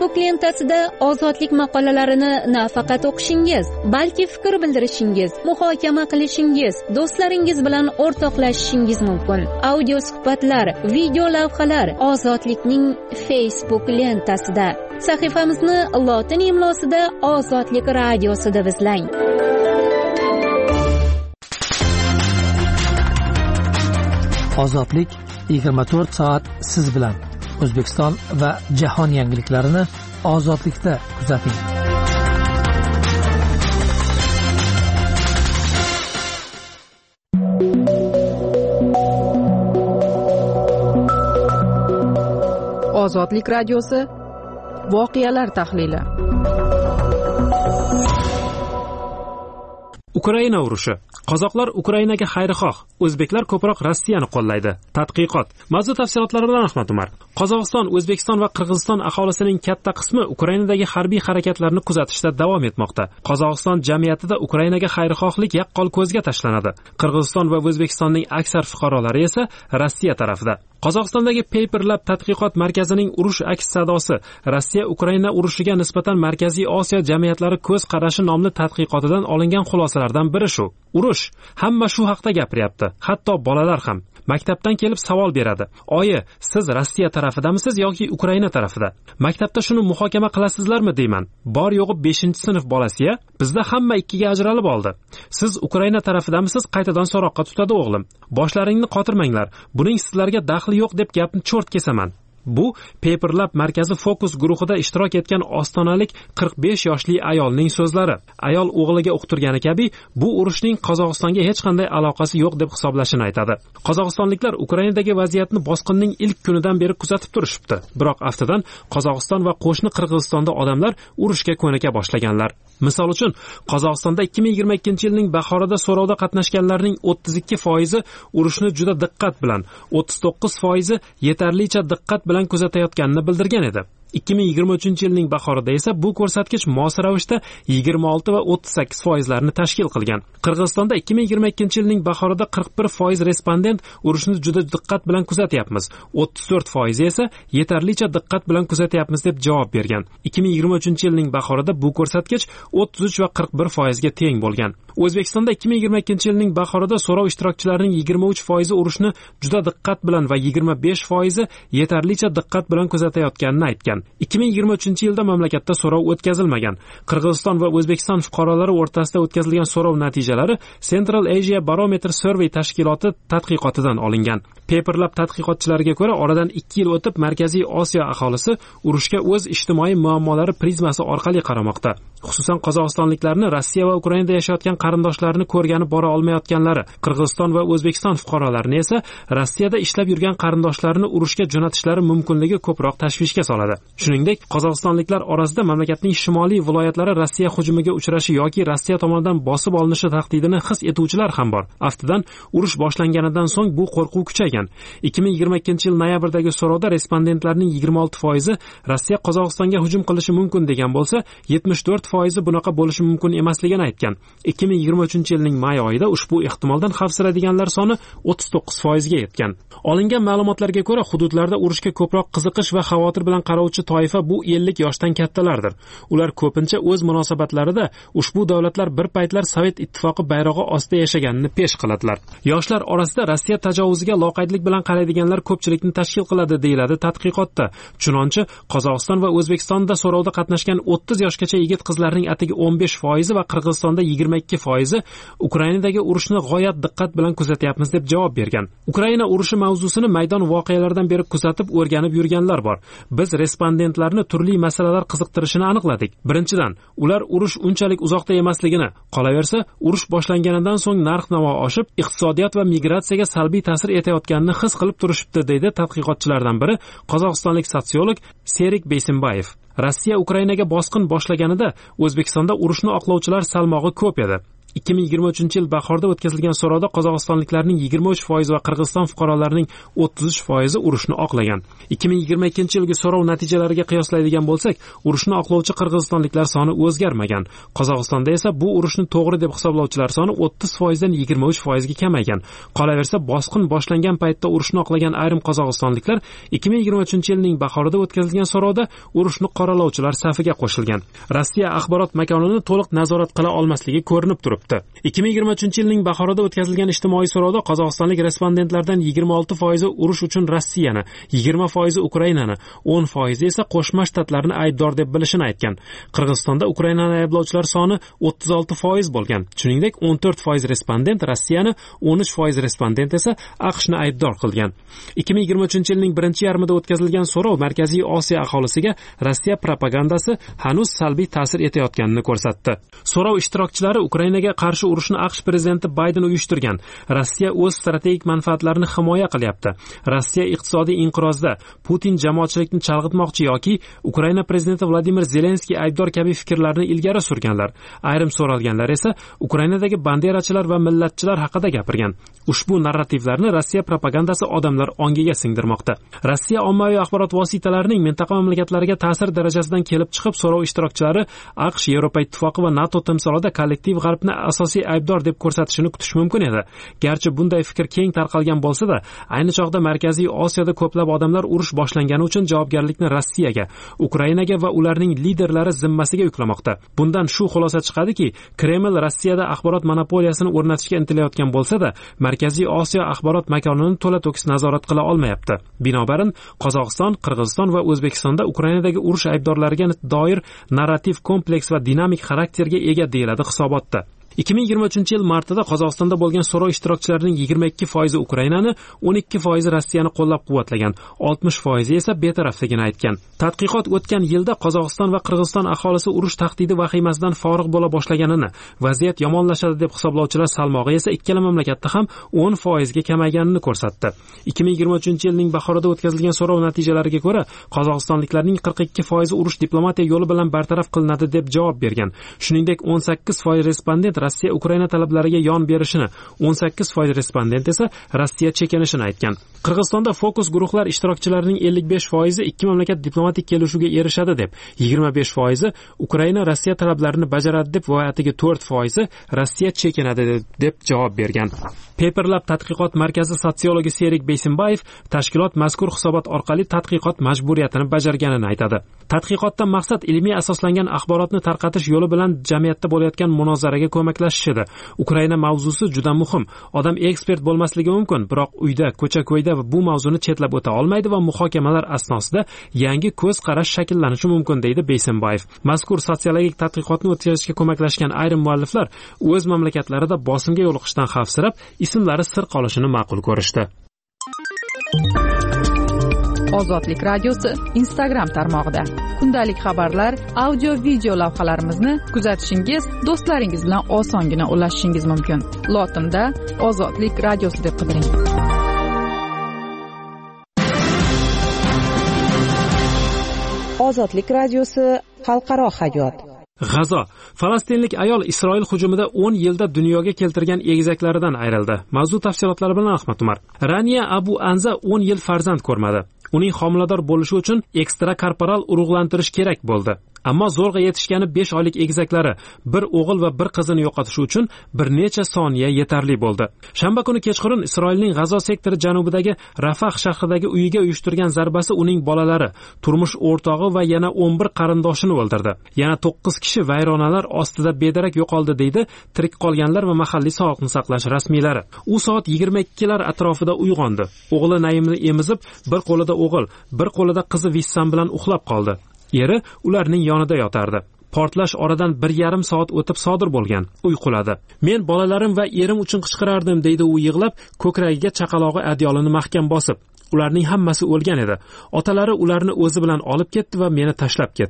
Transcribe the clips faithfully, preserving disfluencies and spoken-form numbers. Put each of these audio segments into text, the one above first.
Facebook lentasida ozodlik maqolalarini nafaqat o'qishingiz, balki fikr bildirishingiz, muhokama qilishingiz, do'stlaringiz bilan o'rtoqlashishingiz mumkin. Audio suhbatlar, video lavhalar ozodlikning Facebook lentasida. Sahifamizni lotin imlosida Ozodlik radiosi deb izlang. Ozodlik yigirma to'rt soat siz bilan. O'zbekiston va jahon yangiliklarini ozodlikda kuzating. Ozodlik radiosi voqealar tahlili. Ukraina urushi. Qozoqlar Ukrainaga xayrixoh, o'zbeklar ko'proq Rossiyani qo'llaydi. Tadqiqot. Mavzu tafsilotlari bilan Ahmad Umar. Qozog'iston, O'zbekiston va Qirg'iziston aholisining katta qismi Ukrainadagi harbiy harakatlarni kuzatishda davom etmoqda. Qozog'iston jamiyatida Ukrainaga xayrixohlik yaqqol ko'zga tashlanadi. Qirg'iziston va O'zbekistonning aksar fuqarolari esa Rossiya tarafida. Qozog'istondagi Paper Lab tadqiqot markazining urush aks sadosi Rossiya Ukraina urushiga nisbatan Markaziy Osiyo jamiyatlari ko'z qarashi nomli tadqiqotidan olingan xulosalardan biri shu. Urush hamma shu haqda gapiryapti, hatto bolalar ham. Maktabdan kelib savol beradi. Oyi, siz Rossiya tarafidamisiz yoki Ukraina tarafida? Maktabda shuni muhokama qilasizlarmi deyman. Bor yo'g'i beshinchi sinf bolasi-ya, bizda hamma ikkiga ajralib oldi. Siz Ukraina tarafidamisiz? Qaytadan so'roqqa tutadi o'g'lim. Boshlaringni qotirmanglar. Buning sizlarga daxli yo'q deb gapni cho'rt kesaman. Bu Paper Lab markazi fokus guruhida ishtirok etgan ostonalik qirq besh yoshli ayolning so'zlari. Ayol o'g'liga uqtirgani kabi bu urushning Qozog'istonga hech qanday aloqasi yo'q deb hisoblashini aytadi. Qozog'istonliklar Ukrainadagi vaziyatni bosqinning ilk kunidan beri kuzatib turishibdi. Biroq aftidan Qozog'iston va qo'shni Qirg'izistonda odamlar urushga ko'nika boshlaganlar. Misol uchun, Qozog'istonda ikki ming yigirma ikkinchi yilning bahorida so'rovda qatnashganlarning o'ttiz ikki foizi urushni juda diqqat bilan, o'ttiz to'qqiz foizi yetarlicha diqqat bilan kuzatayotganini bildirgan edi. ikki ming yigirma uchinchi yilning bahorida esa bu ko'rsatkich mos ravishda yigirma olti va o'ttiz sakkiz foizlarni tashkil qilgan. Qirg'izistonda ikki ming yigirma ikkinchi yilning bahorida qirq bir foiz respondent urushni juda diqqat bilan kuzatyapmiz, o'ttiz to'rt foiz esa yetarlicha diqqat bilan kuzatyapmiz deb javob bergan. ikki ming yigirma uchinchi yilning bahorida bu ko'rsatkich o'ttiz uch va qirq bir foizga teng bo'lgan. O'zbekistonda ikki ming yigirma ikkinchi yilning bahorida so'rov ishtirokchilarining yigirma uch foizi urushni juda diqqat bilan va yigirma besh foizi yetarlicha diqqat bilan kuzatayotganini aytgan. ikki ming yigirma uchinchi yilda mamlakatda so'rov o'tkazilmagan. Qirg'iziston va O'zbekiston fuqarolari o'rtasida o'tkazilgan so'rov natijalari Central Asia Barometer Survey tashkiloti tadqiqotidan olingan. Paper Lab tadqiqotchilariga ko'ra, oradan ikki yil o'tib Markaziy Osiyo aholisi urushga o'z ijtimoiy muammolari prizmasi orqali qaramoqda. Xususan Qozog'istonliklarni Rossiya va Ukrainada yashayotgan qarindoshlarini ko'rgani bora olmayotganlari, Qirg'iziston va O'zbekiston fuqarolarini esa Rossiyada ishlab yurgan qarindoshlarini urushga jo'natishlari mumkinligi ko'proq tashvishga soladi. Shuningdek, qozog'istonliklar orasida mamlakatning shimoliy viloyatlari Rossiya hujumiga uchrashi yoki Rossiya tomonidan bosib olinishi tahdidini his etuvchilar ham bor. Aftidan, urush boshlanganidan so'ng bu qo'rquv kuchaygan. ikki ming yigirma ikkinchi yil noyabrdagi so'rovda respondentlarning yigirma olti foizi Rossiya Qozog'istonga hujum qilishi mumkin degan bo'lsa, yetmish to'rt foizi bunaqa bo'lishi mumkin emasligini aytgan. ikki ming yigirma uchinchi yilning may oyida ushbu ehtimoldan xavfsiraydiganlar soni o'ttiz to'qqiz foizga yetgan. Olingan ma'lumotlarga ko'ra, hududlarda urushga ko'proq qiziqish va xavotir bilan qarovchi toifa bu ellik yoshdan kattalardir. Ular ko'pincha o'z munosabatlarida ushbu davlatlar bir paytlar Sovet ittifoqi bayrog'i ostida yashaganini pesh qiladilar. Yoshlar orasida Rossiya tajovuziga loqaydlik bilan qaraydiganlar ko'pchilikni tashkil qiladi deyiladi tadqiqotda. Chunonchi Qozog'iston va O'zbekistonda so'rovda qatnashgan o'ttiz yoshgacha yigit qizlarning atigi o'n besh foizi va Qirg'izistonda yigirma ikki foizi Ukrainadagi urushni g'oyat diqqat bilan kuzatyapmiz deb javob bergan. Ukraina urushi mavzusini maydon voqealaridan beri kuzatib o'rganib yurganlar bor. Biz respondentlarni turli masalalar qiziqtirishini aniqladik. Birinchidan, ular urush unchalik uzoqda emasligini, qolaversa, urush boshlanganidan so'ng narx-navo oshib, iqtisodiyot va migratsiyaga salbiy ta'sir etayotganini his qilib turishibdi, deydi tadqiqotchilardan biri qozog'istonlik sotsiolog Serik Besimbayev. Rossiya Ukrainaga bosqin boshlaganida O'zbekistonda urushni oqlovchilar salmog'i ko'p edi. ikki ming yigirma uchinchi yil bahorda o'tkazilgan so'rovda qozog'istonliklarning yigirma uch foizi va Qirg'iziston fuqarolarining o'ttiz uch foizi urushni oqlagan. ikki ming yigirma ikkinchi yilgi so'rov natijalariga qiyoslaydigan bo'lsak, urushni oqlovchi qirg'izistonliklar soni o'zgarmagan. Qozog'istonda esa bu urushni to'g'ri deb hisoblovchilar soni o'ttiz foizdan yigirma uch foizga kamaygan. Qolaversa, bosqin boshlangan paytda urushni oqlagan ayrim qozog'istonliklar ikki ming yigirma uchinchi yilning bahorida o'tkazilgan so'rovda urushni qoralovchilar safiga qo'shilgan. Rossiya axborot makonini to'liq nazorat qila olmasligi ko'rinib turibdi. ikki ming yigirma uchinchi yilning bahorida o'tkazilgan ijtimoiy so'rovda qozog'istonlik respondentlardan yigirma olti foizi urush uchun Rossiyani, yigirma foizi Ukrainani, o'n foizi esa Qo'shma Shtatlarni aybdor deb bilishini aytgan. Qirg'izistonda Ukrainani ayblovchilar soni o'ttiz olti foiz bo'lgan. Shuningdek, o'n to'rt foiz respondent Rossiyani, o'n uch foiz respondent esa AQShni aybdor qilgan. ikki ming yigirma uchinchi yilning birinchi yarmida o'tkazilgan so'rov Markaziy Osiyo aholisiga Rossiya propagandasi hanuz salbiy ta'sir etayotganini ko'rsatdi. So'rov ishtirokchilari Ukrainaga qarshi urushni AQSh prezidenti Bayden uyushtirgan. Rossiya o'z strategik manfaatlarini himoya qilyapti. Rossiya iqtisodiy inqirozda, Putin jamoatchilikni chalg'itmoqchi yoki Ukraina prezidenti Vladimir Zelenskiy aybdor kabi fikrlarni ilgari surganlar. Ayrim so'ralganlar esa Ukrainadagi banderachilar va millatchilar haqida gapirgan. Ushbu narrativlarni Rossiya propagandasi odamlar ongiga singdirmoqda. Rossiya ommaviy axborot vositalarining mintaqa mamlakatlariga ta'sir darajasidan kelib chiqib so'rov ishtirokchilari AQSh, Yevropa Ittifoqi va NATO timsolida kollektiv g'arbni asosiy aybdor deb ko'rsatishini kutish mumkin edi. Garchi bunday fikr keng tarqalgan bo'lsa-da, ayni chog'da Markaziy Osiyoda ko'plab odamlar urush boshlangani uchun javobgarlikni Rossiyaga, Ukrainaga va ularning liderlari zimmasiga yuklamoqda. Bundan shu xulosa chiqadiki, Kreml Rossiyada axborot monopoliyasini o'rnatishga intilayotgan bo'lsa-da, Markaziy Osiyo axborot makonini to'la-to'kis nazorat qila olmayapti. Binobarin, Qozog'iston, Qirg'iziston va O'zbekistonda Ukrainadagi urush aybdorlariga doir narrativ kompleks va dinamik xarakterga ega deyiladi hisobotda. ikki ming yigirma uchinchi yil martida Qozog'istonda bo'lgan so'rov ishtirokchilarining yigirma ikki foizi Ukrainani, o'n ikki foizi Rossiyani qo'llab-quvvatlagan, oltmish foizi esa betarafligini aytgan. Tadqiqot o'tgan yilda Qozog'iston va Qirg'iziston aholisi urush tahdidi vahimasidan forig' bo'la boshlaganini, vaziyat yomonlashadi deb hisoblovchilar salmog'i esa ikkala mamlakatda ham o'n foizga kamayganini ko'rsatdi. ikki ming yigirma uchinchi yilning bahorida o'tkazilgan so'rov natijalariga ko'ra, qozog'istonliklarning qirq ikki foizi urush diplomatiya yo'li bilan bartaraf qilinadi deb javob bergan. Shuningdek, o'n sakkiz foiz respondent Rossiya Ukraina talablariga yon berishini, o'n sakkiz foiz respondent esa Rossiya chekinishini aytgan. Qirg'izistonda fokus guruhlar ishtirokchilarining ellik besh foizi ikki mamlakat diplomatik kelishuvga erishadi deb, yigirma besh foizi Ukraina Rossiya talablarini bajaradi deb va atiga to'rt foizi Rossiya chekinadi deb javob bergan. Paperlab tadqiqot markazi sotsiologi Serik Beysimbayev tashkilot mazkur hisobot orqali tadqiqot majburiyatini bajarganini aytadi. Tadqiqotdan maqsad ilmiy asoslangan axborotni tarqatish yo'li bilan jamiyatda bo'layotgan munozaraga ko'maklashish edi. Ukraina mavzusi juda muhim. Odam ekspert bo'lmasligi mumkin, biroq uyda, ko'cha-ko'yda bu mavzuni chetlab o'ta olmaydi va muhokamalar asnosida yangi ko'z qarash shakllanishi mumkin, deydi Beysimbayev. Mazkur sotsiologik tadqiqotni o'tkazishga ko'maklashgan ayrim mualliflar o'z mamlakatlarida bosimga yo'liqishdan xavfsirab, ismlari sir qolishini ma'qul ko'rishdi. Ozodlik radiosi Instagram tarmog'ida kundalik xabarlar, audio video lavhalarimizni kuzatishingiz, do'stlaringiz bilan osongina ulashishingiz mumkin. Lotinda Ozodlik radiosi deb qidiring. Ozodlik radiosi xalqaro hayot. G'azo. Falastinlik ayol Isroil hujumida o'n yilda dunyoga keltirgan egizaklaridan ayrildi. Mavzu tafsilotlari bilan Ahmad Umar. Raniya Abu Anza o'n yil farzand ko'rmadi. Uning homilador bo'lishi uchun ekstrakorporal urug'lantirish kerak bo'ldi. Ammo zo'rg'a yetishgani besh oylik egizaklari, bir o'g'il va bir qizini yo'qotishi uchun bir necha soniya yetarli bo'ldi. Shanba kuni kechqurun Isroilning G'azo sektori janubidagi Rafah shahridagi uyiga uyushtirgan zarbasi uning bolalari, turmush o'rtog'i va yana o'n bir qarindoshini o'ldirdi. Yana to'qqiz kishi vayronalar ostida bedarak yo'qoldi, deydi tirik qolganlar va mahalliy sog'liqni saqlash rasmiylari. U soat yigirma ikkilar atrofida uyg'ondi. O'g'li Naimni emizib, bir qo'lida o'g'il, bir qo'lida qizi Vissam bilan uxlab qoldi. Eri ularning yonida yotardi. Portlash oradan bir yarim soat o'tib sodir bo'lgan. Uyquladi. Men bolalarim va erim uchun qichqirardim, deydi u yig'lab, ko'kragiga chaqalog'i adyolini mahkam bosib. Ularning hammasi o'lgan edi. Otalari ularni o'zi bilan olib ketdi va meni tashlab ketdi.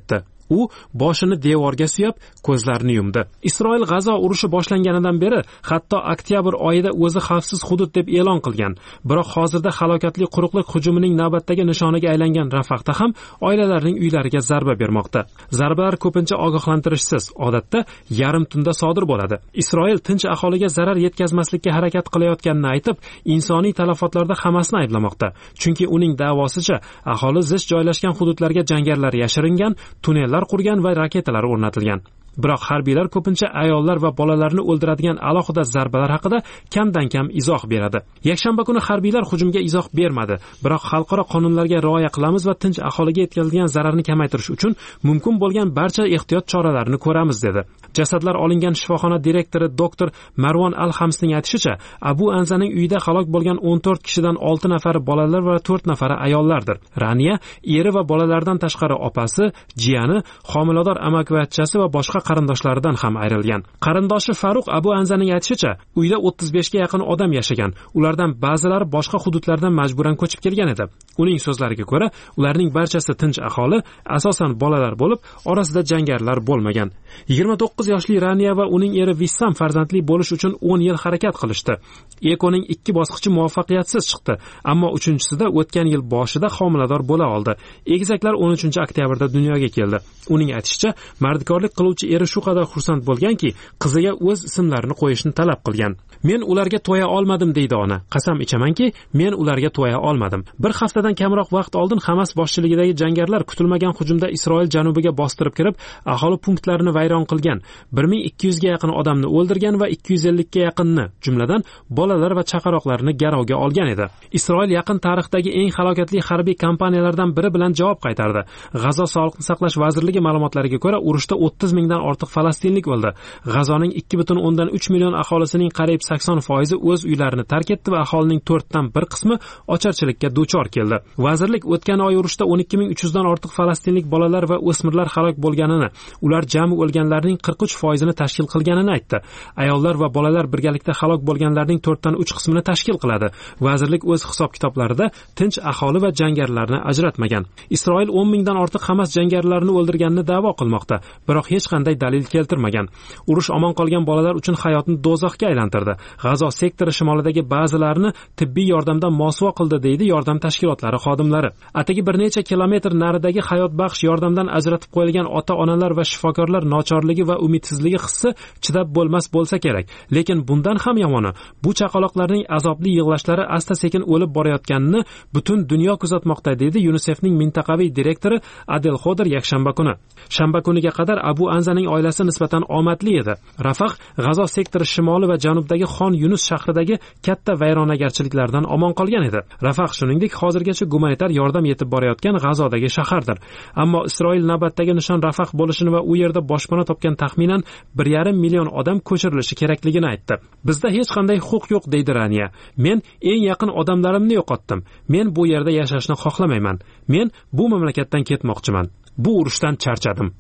U boshini devorga suyab, ko'zlarini yumdi. Isroil G'azo urushi boshlanganidan beri hatto oktyabr oyida o'zi xavfsiz hudud deb e'lon qilgan. Biroq hozirda halokatli quruqlik hujumining navbatdagi nishoniga aylangan Rafahda ham oilalarning uylariga zarba bermoqda. Zarbalar ko'pincha ogohlantirishsiz, odatda yarim tunda sodir bo'ladi. Isroil tinch aholiga zarar yetkazmaslikka harakat qilayotganini aytib, insoniy talafotlarda Hamasni ayblamoqda. Chunki uning da'vosicha aholi zich joylashgan hududlarga jangarilar yashiringan, tunnellar qurgan va raketalar o'rnatilgan. Biroq harbiylar ko'pincha ayollar va bolalarni o'ldiradigan alohida zarbalar haqida kamdan-kam izoh beradi. Yakshanba kuni harbiylar hujumga izoh bermadi, biroq xalqaro qonunlarga rioya qilamiz va tinch aholiga yetkazilgan zararni kamaytirish uchun mumkin bo'lgan barcha ehtiyot choralarini ko'ramiz dedi. Jasadlar olingan shifoxona direktori doktor Marwan Al-Hamsning aytishicha, Abu Anzaning uyida halok bo'lgan o'n to'rt kishidan olti nafari bolalar va to'rt nafari ayollardir. Raniya eri va bolalardan tashqari opasi, jiyani, homilador amakivachchasi va boshqa qarindoshlaridan ham ayrilgan. Qarindoshi Faruq Abu Anzaning aytishicha, uyda o'ttiz beshga yaqin odam yashagan. Ulardan ba'zilari boshqa hududlardan majburan ko'chib kelgan edi. Uning so'zlariga ko'ra, ularning barchasi tinch aholi, asosan bolalar bo'lib, orasida jangarilar bo'lmagan. yigirma to'qqiz yoshli Raniya va uning eri Vissam farzandli bo'lish uchun o'n yil harakat qilishdi. Ekoning ikki bosqichi muvaffaqiyatsiz chiqdi, ammo uchinchisida o'tgan yil boshida homilador bo'la oldi. Egizaklar o'n uchinchi oktyabrda dunyoga keldi. Uning aytishicha, mardkorlik qiluvchi eri shu qadar xursand bo'lganki, qiziga o'z ismlarini qo'yishni talab qilgan. Men ularga to'ya olmadim deydi ona. Qasam ichamanki, men ularga to'ya olmadim. Bir haftadan kamroq vaqt oldin Hamas boshchiligidagi jangarilar kutilmagan hujumda Isroil janubiga bostirib kirib, aholi punktlarini vayron qilgan. bir ming ikki yuz ga yaqin odamni o'ldirgan va ikki yuz ellik ga yaqinni, jumladan bolalar va chaqaloqlarni garovga olgan edi. Isroil yaqin tarixdagi eng halokatli harbiy kampaniyalardan biri bilan javob qaytardi. G'azo sog'liqni saqlash vazirligi ma'lumotlariga ko'ra, urushda o'ttiz mingdan ortiq falastinlik o'ldi. G'azoning ikki butun o'ndan uch million aholisining qariyb sakson foizi o'z uylarini tark etdi va aholining to'rtdan bir qismi ocharchilikka duchor keldi. Vazirlik o'tgan oy urushda o'n ikki ming uch yuz dan ortiq falastinlik bolalar va o'smirlar halok bo'lganini, ular jami o'lganlarning qirq uch foizini tashkil qilganini aytdi. Ayollar va bolalar birgalikda halok bo'lganlarning to'rtdan uch qismini tashkil qiladi. Vazirlik o'z hisob-kitoblarida tinch aholi va jangarilarni ajratmagan. Isroil o'n mingdan ortiq Hamas jangarilarini o'ldirganini da'vo qilmoqda, biroq hech qanday dalil keltirmagan. Urush omon qolgan bolalar uchun hayotni do'zaxga aylantirdi. G'azo sektori shimolidagi ba'zilarini tibbiy yordamdan mosuvo qildi deydi yordam tashkilotlari xodimlari. Atigi bir necha kilometr naridagi hayot baxsh yordamdan ajratib qo'yilgan ota-onalar va shifokorlar nochorligi va umidsizligi hissi chidab bo'lmas bo'lsa kerak. Lekin bundan ham yomoni, bu chaqaloqlarning azobli yig'lashlari asta-sekin o'lib borayotganini butun dunyo kuzatmoqda dedi UNICEFning mintaqaviy direktori Adel Xoder yakshanba kuni. Shanba kuniga qadar Abu Anzaning oilasi nisbatan omadli edi. Rafah G'azo sektori shimoli va janubdagi Xon Yunus shahridagi katta vayronagarchiliklardan omon qolgan edi. Rafah shuningdek hozirgacha gumanitar yordam yetib borayotgan G'azodagi shahardir. Ammo Isroil navbatdagi nishon Rafah bo'lishini va u yerda boshpana topgan taxminan bir yarim million odam ko'chirilishi kerakligini aytdi. Bizda hech qanday huquq yo'q deydi Raniya. Men eng yaqin odamlarimni yo'qotdim. Men bu yerda yashashni xohlamayman. Men bu mamlakatdan ketmoqchiman. Bu urushdan charchadim.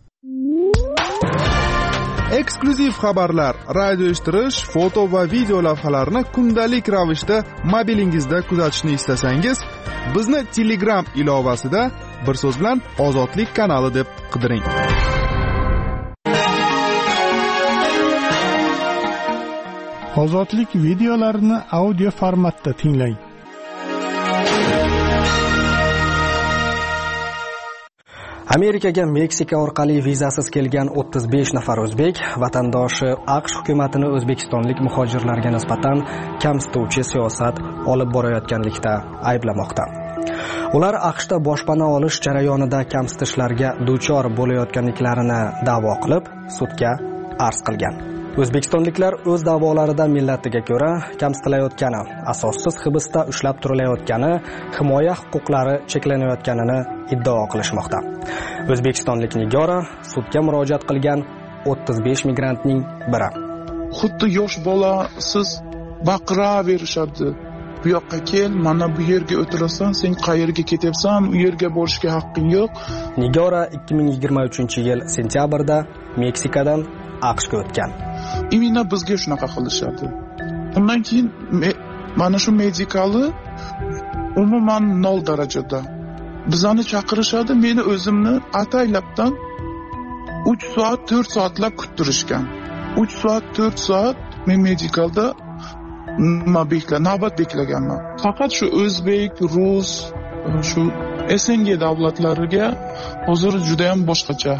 Eksklyuziv xabarlar, radio eshittirish, foto va video lavhalarni kundalik ravishda mobilingizda kuzatishni istasangiz, bizni Telegram ilovasida bir so'z bilan Ozodlik kanali deb qidiring. Ozodlik videolarini audio formatda tinglang. Amerikaga Meksika orqali vizasiz kelgan o'ttiz besh nafar o'zbek vatandoshi AQSh hukumatini o'zbekistonlik muhojirlarga nisbatan kamsituvchi siyosat olib borayotganlikda ayblamoqda. Ular AQShda boshpana olish jarayonida kamsitishlarga duchor bo'layotganliklarini da'vo qilib, sudga arz qilgan. O'zbekistonliklar o'z da'volarida millatiga ko'ra kamsitilayotgani, asossiz hibsda ushlab turilayotgani, himoya huquqlari cheklanayotganini iddao qilishmoqda. O'zbekistonlik Nigora sudga murojaat qilgan o'ttiz besh migrantning biri. Xuddi yosh bola siz baqiraverishadi. Bu yoqqa kel, mana bu yerga o'tirasan, sen qayerga ketyapsan, u yerga borishga haqqing yo'q. Nigora ikki ming yigirma uchinchi yil sentyabrda Meksikadan AQShga o'tgan. Imенно bizga shunaqa qilishadi. Undan keyin mana shu medikali umuman nol darajada. Bizani chaqirishadi, meni o'zimni ataylabdan uch soat to'rt soatlab kuttirishgan. uch soat to'rt soat men medikalda nima bekla navbat beklaganman. Faqat shu o'zbek, rus, shu S N G davlatlariga hozir juda ham boshqacha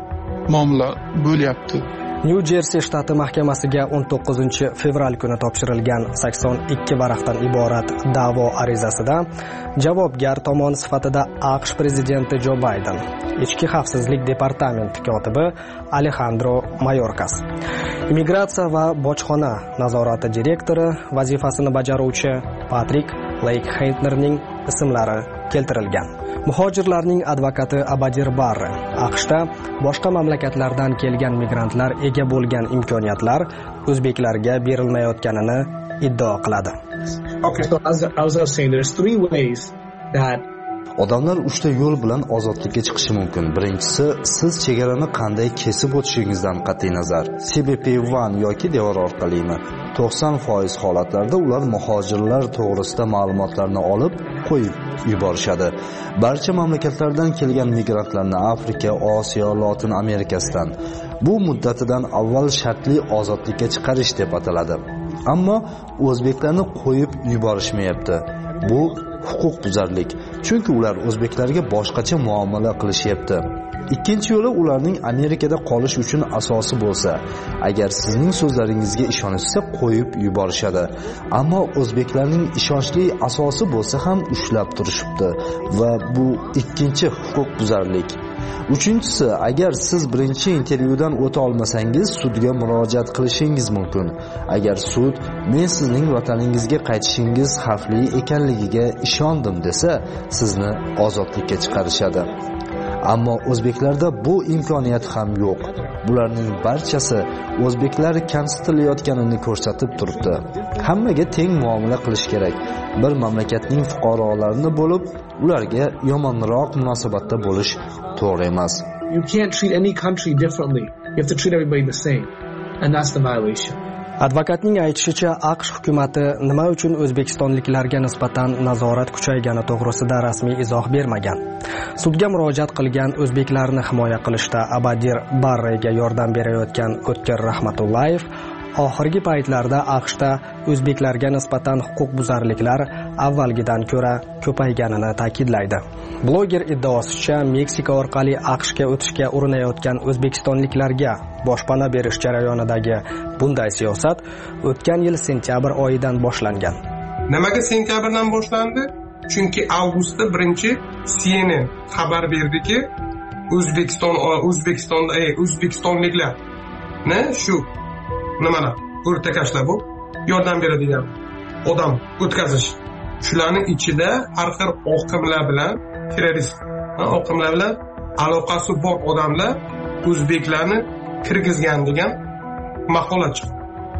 muomala bo'lyapti. New Jersey shtati mahkamasiga o'n to'qqizinchi fevral kuni topshirilgan sakson ikki varaqdan iborat da'vo arizasida javobgar tomon sifatida AQSh prezidenti Jo Bayden, Ichki xavfsizlik departamenti kotibi Alejandro Mayorkas, immigratsiya va bojxona nazorati direktori vazifasini bajaruvchi Patrik Leykhentnerning ismlari keltirilgan. Muhojirlarning advokati Abadir Barre AQShda boshqa mamlakatlardan kelgan migrantlar ega bo'lgan imkoniyatlar o'zbeklarga berilmayotganini iddao qiladi. Okay, so as, as I was saying, there's three ways that Odamlar uchta yo'l bilan ozodlikka chiqishi mumkin. Birinchisi, siz chegarani qanday kesib o'tishingizdan qat'iy nazar, C B P one yoki devor orqalimi. to'qson foiz holatlarda ular muhojirlar to'g'risida ma'lumotlarni olib qo'yib yuborishadi. Barcha mamlakatlardan kelgan migrantlarni Afrika, Osiyo, Lotin Amerikasidan bu muddatidan avval shartli ozodlikka chiqarish deb ataladi. Ammo o'zbeklarni qo'yib yuborishmayapti. Bu huquqbuzarlik. Chunki ular o'zbeklarga boshqacha muomala qilishyapti. Ikkinchi yo'li ularning Amerikada qolish uchun asosi bo'lsa, agar sizning so'zlaringizga ishonishsa qo'yib yuborishadi. Ammo o'zbeklarning ishonchli asosi bo'lsa ham ushlab turishibdi va bu ikkinchi huquqbuzarlik. Uchinchisi, agar siz birinchi intervyudan o'ta olmasangiz, sudga murojaat qilishingiz mumkin. Agar sud men sizning vataningizga qaytishingiz xavfli ekanligiga ishondim desa, sizni ozodlikka chiqarishadi. Ammo o'zbeklarda bu imkoniyat ham yo'q. Bularning barchasi o'zbeklar kamsitilayotganini ko'rsatib turibdi. Hammaga teng muomala qilish kerak. Bir mamlakatning fuqarolarini bo'lib, ularga yomonroq munosabatda bo'lish to'g'ri emas. You can't treat any country differently. You have to treat everybody the same. And that's the violation. Advokatning aytishicha, AQSh hukumatı nima uchun o'zbekistonliklarga nisbatan nazorat kuchaygani to'g'risida rasmiy izoh bermagan. Sudga murojaat qilgan o'zbeklarni himoya qilishda Abadir Barrega yordam berayotgan O'tkir Rahmatullayev oxirgi paytlarda AQShda o'zbeklarga nisbatan huquqbuzarliklar avvalgidan ko'ra ko'payganini ta'kidlaydi. Bloger iddaosicha, Meksika orqali AQShga o'tishga urinayotgan o'zbekistonliklarga boshpana berish jarayonidagi bunday siyosat o'tgan yil sentyabr oyidan boshlangan. Nimaga sentyabrdan boshlandi? Chunki avgustda birinchi C N N xabar berdiki, O'zbekiston O'zbekistonda O'zbekistonliklar ne shu nimalar o'rtakashlar bu yordam beradigan odam o'tkazish. Shularning ichida har xil oqimlar bilan terrorist oqimlar bilan aloqasi bor odamlar o'zbeklarni kirgizgan degan maqola chiqdi.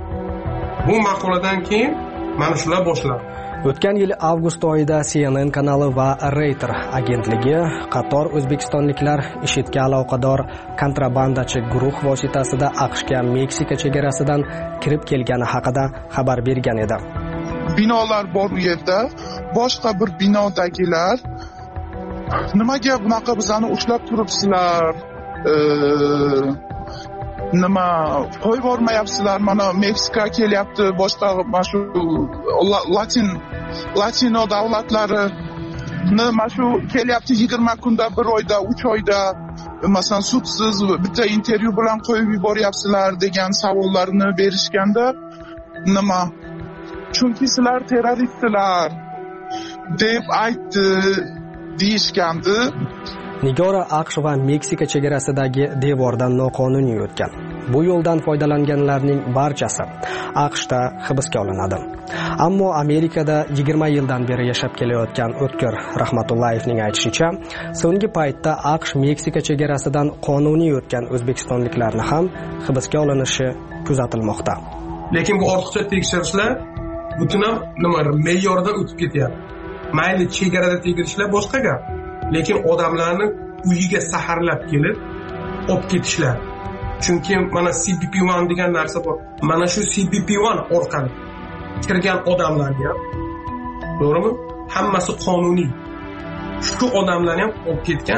Bu maqoladan keyin mana shular boshlandi. O'tgan yil avgust oyida C N N kanali va Reuters agentligi qator o'zbekistonliklar IShIDga aloqador kontrabandachi guruh vositasida AQShga Meksika chegarasidan kirib kelgani haqida xabar bergan edi. Binolar bor u yerda, boshqa bir binodagilar nimaga bunaqa bizani ushlab turibsizlar? Nima qo'yib bormayapsizlar? Mana Meksika kelyapti, boshqa mana shu Latin Latino davlatlari nima shu kelyapti yigirma kunda, bir oyda, uch oyda masalan sudsiz bitta intervyu bilan qo'yib yuboryapsizlar degan savollarni berishganda nima chunki sizlar terroristlar deb aytdi deyishgandi. Nigora AQSh va Meksika chegarasidagi devordan noqonuniy o'tgan. Bu yo'ldan foydalanganlarning barchasi AQShda hibsga olinadi. Ammo Amerikada yigirma yildan beri yashab kelayotgan O'tkir Rahmatullayevning aytishicha, so'nggi paytda AQSh Meksika chegarasidan qonuniy o'tgan o'zbekistonliklarni ham hibsga olinishi kuzatilmoqda. Lekin bu ortiqcha tekshirishlar butun ham nima me'yordan o'tib ketyapti. Mayli chegarada tekshirishlar boshqa gap. Lekin odamlarni uyiga saharlab kelib olib ketishlar. Chunki mana C B P one degan narsa bor. Mana shu C B P one orqali kirgan odamlarga ham, to'g'rimi? Hammasi qonuniy. Shu odamlarni ham olib ketgan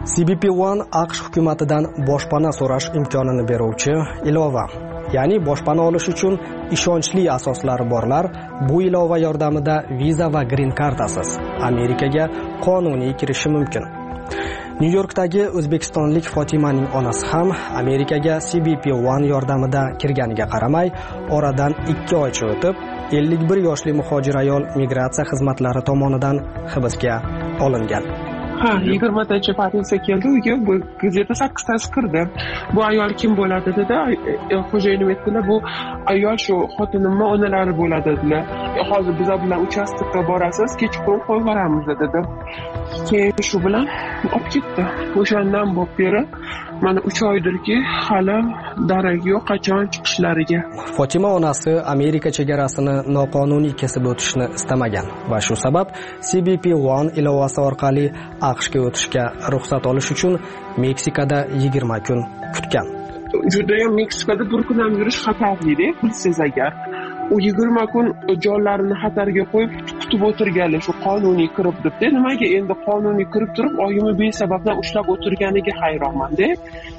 C B P One AQSh hukumatidan boshpana so'rash imkonini beruvchi ilova. Ya'ni boshpana olish uchun ishonchli asoslari borlar bu ilova yordamida viza va green kartasiz Amerikaga qonuniy kirishi mumkin. Nyu-Yorkdagi o'zbekistonlik Fotimaning onasi ham Amerikaga C B P One yordamida kirganiga qaramay, oradan ikki oycha o'tib, ellik bir yoshli muhojir ayol migratsiya xizmatlari tomonidan hibsga olingan. Ha, yigirmatachi partiya keldi uyga, bu gazeta sakkiztasi kirdi. Bu ayol kim bo'ladi dedi. Xo'jayinim aytdilar, bu ayol shu xotinimni onalari bo'ladi dedilar. Hozir biz bilan uchastkada borasiz, kechqurun qo'yib boramiz dedi. Keyin shu bilan olib ketdi. O'shandan beri mana uch oydirki hali darak yo'q qachon chiqishlariga. Fotima onasi Amerika chegarasini noqonuniy kesib o'tishni istamagan va shu sabab C B P One ilovasi orqali AQShga o'tishga ruxsat olish uchun Meksikada yigirma kun kutgan. Judayam Meksikada bir kun ham yurish xatarli-da, bilsangiz agar. U yigirma kun jonlarini xatarga qo'yib kutib o'tirganlar shu qonuniy kirib debdi. Nimaga endi qonuniy kirib turib oyimni besababdan ushlab o'tirganiga hayronman-da.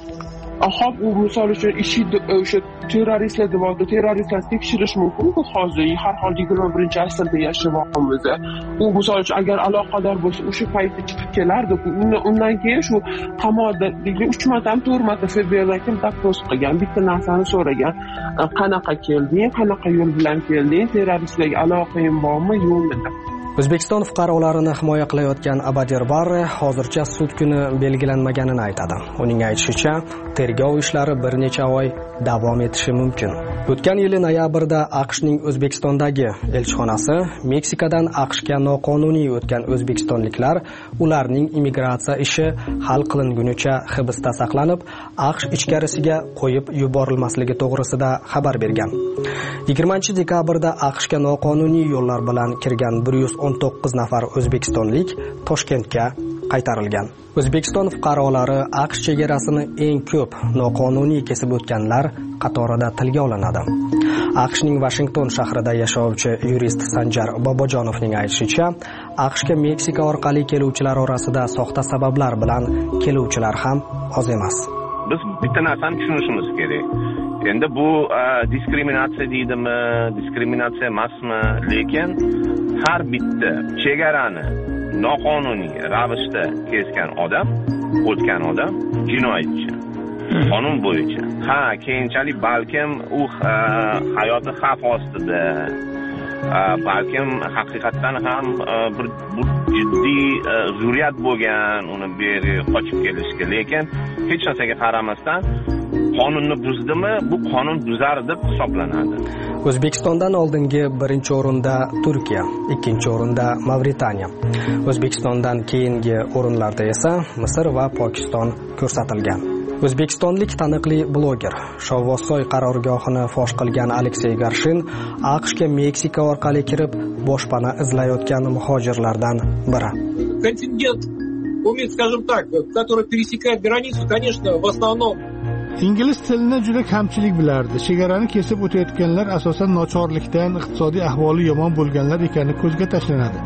Ahab u misol uchun ishi o'sha terroristlar deb terroristlar tekshirish mumkin-ku hozir har holda yigirma birinchi asrda yashayapmiz. U misol uchun agar aloqador bo'lsa o'sha paytda chiqib kelardi. Undan keyin shu qamoqda uch marta ham to'rt marta F B R'dan kim doпрос qilgan, bitta narsani so'ragan. Qanaqa kelding, qanaqa yo'l bilan kelding, terroristlarga aloqang bormi, yo'qmi? O'zbekiston fuqarolarini himoya qilayotgan Abadir Barre hozircha sud kuni belgilanmaganini aytadi. Uning aytishicha, tergov ishlari bir necha oy davom etishi mumkin. O'tgan yil noyabrda AQShning O'zbekistondagi elchixonasi Meksikadan AQShga noqonuniy o'tgan o'zbekistonliklar ularning immigratsiya ishi hal qilingunicha hibsda saqlanib, AQSh ichkarisiga qo'yib yuborilmasligi to'g'risida xabar bergan. yigirmanchi dekabrda AQShga noqonuniy yo'llar bilan kirgan bir yuz o'n to'qqiz nafar o'zbekistonlik Toshkentga qaytarilgan. O'zbekiston fuqarolari AQSh chegarasini eng ko'p noqonuniy kesib o'tganlar qatorida tilga olinadi. AQShning Washington shahrida yashovchi yurist Sanjar Bobojonovning aytishicha, AQShga Meksika orqali keluvchilar orasida soxta sabablar bilan keluvchilar ham oz emas. Biz bitta narsani tushunishimiz kerak. Endi bu diskriminatsiya deydimi, diskriminatsiya emasmi, lekin har bitta chegarani noqonuniy ravishda kesgan odam, o'tgan odam jinoyatchi. Qonun bo'yicha. Ha, keyinchalik balkim u hayoti xavf ostida, balkim haqiqatan ham bir jiddiy zurriyat bo'lgan, uni bu yerga qochib kelishga, lekin hech narsaga qaramasdan qonunni buzdimi, bu qonun buzar deb hisoblanadi. O'zbekistondan oldingi birinchi o'rinda Turkiya, ikkinchi o'rinda Mavritaniya. O'zbekistondan keyingi o'rinlarda esa Misr va Pokiston ko'rsatilgan. O'zbekistonlik taniqli bloger Shovvozsoy qarorgohini fosh qilgan Aleksey Garshin AQShga Meksika orqali kirib boshpana izlayotgan muhojirlardan biri. Контингент, умеет, скажем так, который пересекает границу, конечно, в основном Ingliz tilini juda kamchilik bilardi. Chegarani kesib o'tayotganlar asosan nochorlikdan, iqtisodiy ahvoli yomon bo'lganlar ekani ko'zga tashlanadi.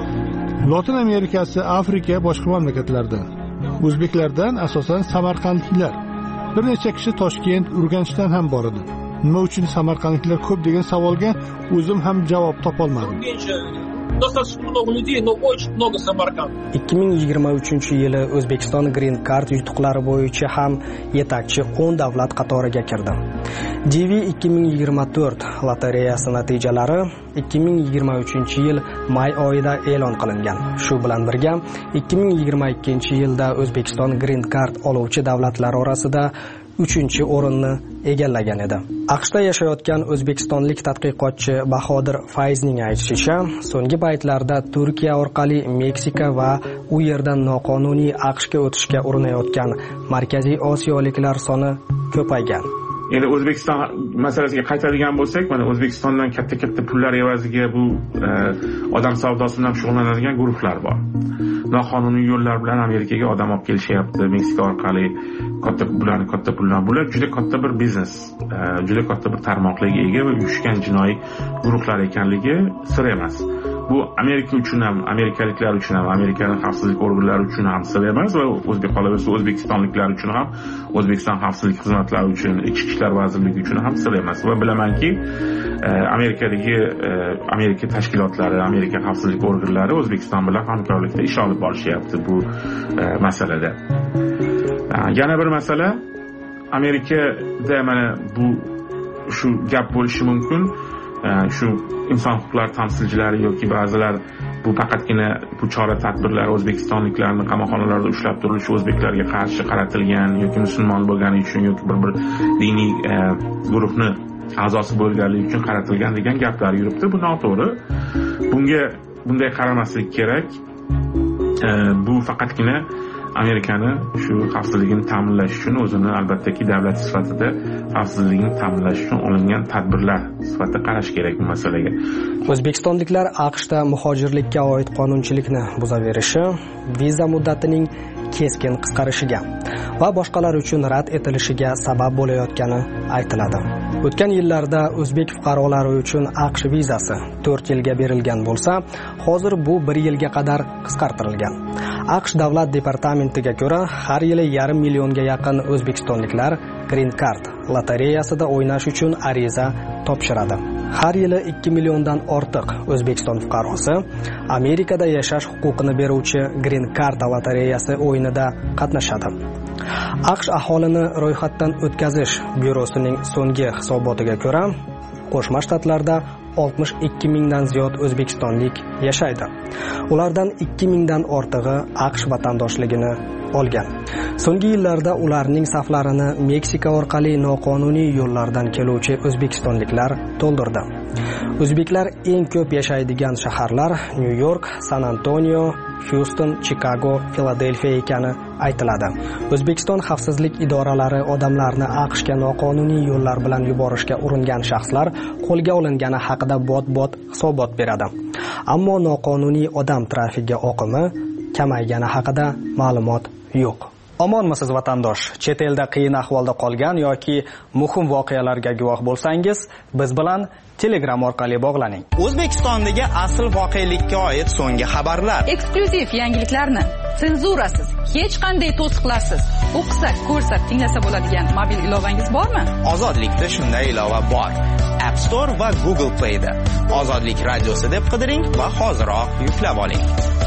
Lotin Amerikasi, Afrika, boshqa mamlakatlardan. O'zbeklardan asosan samarqandliklar. Bir necha kishi Toshkent, Urganchdan ham bor edi. Nima uchun samarqandliklar ko'p degan savolga o'zim ham javob topolmadim. Достаточно много людей, но очень много самарканд. ikki ming yigirma uchinchi yili O'zbekiston Green Card yutuqlari bo'yicha ham yetakchi o'n davlat qatoriga kirdi. D V ikki ming yigirma to'rt lotereyasi natijalari ikki ming yigirma uchinchi yil may oyida e'lon qilingan. Shu bilan birga ikki ming yigirma ikkinchi yilda O'zbekiston Green Card oluvchi davlatlar orasida uchinchi o'rinni egallagan edi. AQShda yashayotgan o'zbekistonlik tadqiqotchi Bahodir Fayzning aytishicha, so'nggi paytlarda Turkiya orqali Meksika va u yerdan noqonuniy AQShga o'tishga urinayotgan Markaziy Osiyoliklar soni ko'paygan. Endi O'zbekiston masalasiga qaytadigan bo'lsak, mana O'zbekistondan katta-katta pullar evaziga bu e, odam savdosi bilan shug'ullanadigan guruhlar bor. Noqonuniy yo'llar bilan Amerikaga odam olib kelishyapti, Meksika orqali katta pullarni katta pullar. Bular juda katta bir biznes, e, juda katta bir tarmoqlarga ega va uyushgan jinoiy guruhlar ekanligi sir emas. bu Amerika uchun ham, amerikaliklar uchun ham, Amerikaning xavfsizlik organlari uchun ham sir emas va o'zbek qolaversa o'zbekistonliklar uchun ham, O'zbekiston xavfsizlik xizmatlari uchun, Ichki ishlar vazirligi uchun ham sir emas va bilamanki, Amerikadagi Amerika tashkilotlari, Amerika xavfsizlik organlari O'zbekiston bilan hamkorlikda ish olib borishyapti bu masalada. Yana bir masala, Amerikada mana bu shu gap bo'lishi mumkin. Shu inson huquqlari tamsilchilari yoki ba'zilar bu faqatgina bu chora-tadbirlar o'zbekistonliklarni qamoqxonalarda ushlab turilishi o'zbeklarga qarshi qaratilgan yoki musulmon bo'lgani uchun yoki bir bir diniy guruhni a'zosi bo'lganligi uchun qaratilgan degan gaplar yuribdi. Bu noto'g'ri. Bunga bunday qaramaslik kerak. Bu faqatgina Amerikani shu xavfsizligini ta'minlash uchun o'zini albattaki davlat sifatida xavfsizligini ta'minlash uchun olingan tadbirlar sifatida qarash kerak bu masalaga. O'zbekistonliklar AQShda muhojirlikka oid qonunchilikni buzaverishi, viza muddatining keskin qisqarishiga va boshqalar uchun rad etilishiga sabab bo'layotgani aytiladi. O'tgan yillarda o'zbek fuqarolari uchun AQSh vizasi to'rt yilga berilgan bo'lsa, hozir bu bir yilga qadar qisqartirilgan. AQSh davlat departamentiga ko'ra, har yili yarim millionga yaqin o'zbekistonliklar Green Card lotereyasida o'ynash uchun ariza topshiradi. Har yili ikki milliondan ortiq O'zbekiston fuqarosi Amerikada yashash huquqini beruvchi Green Card lotereyasi o'yinida qatnashadi. AQSh aholini ro'yxatdan o'tkazish byurosining so'nggi hisobotiga ko'ra, Qo'shma Shtatlarda oltmish ikki mingdan ziyod o'zbekistonlik yashaydi. Ulardan ikki mingdan ortig'i AQSh vatandoshligini olgan. So'nggi yillarda ularning saflarini Meksika orqali noqonuniy yo'llardan keluvchi o'zbekistonliklar to'ldirdi. O'zbeklar eng ko'p yashaydigan shaharlar New York, San Antonio, Houston, Chicago, Filadelfiya ekani aytiladi. O'zbekiston xavfsizlik idoralari odamlarni AQShga noqonuniy yo'llar bilan yuborishga uringan shaxslar qo'lga olingani haqida bot-bot hisobot beradi. Ammo noqonuniy odam trafigi oqimi kamaygani haqida ma'lumot yo'q. Omonmisiz vatandosh? Chet elda qiyin ahvolda qolgan yoki muhim voqealarga guvoh bo'lsangiz, biz bilan Telegram orqali bog'laning. O'zbekistondagi asl voqelikka oid so'nggi xabarlar, eksklyuziv yangiliklarni senzurasiz, hech qanday to'siqlarsiz o'qisak, ko'rsak, tinglasa bo'ladigan mobil ilovangiz bormi? Ozodlikda shunday ilova bor. App Store va Google Play da Ozodlik radiosi deb qidiring va hoziroq yuklab oling.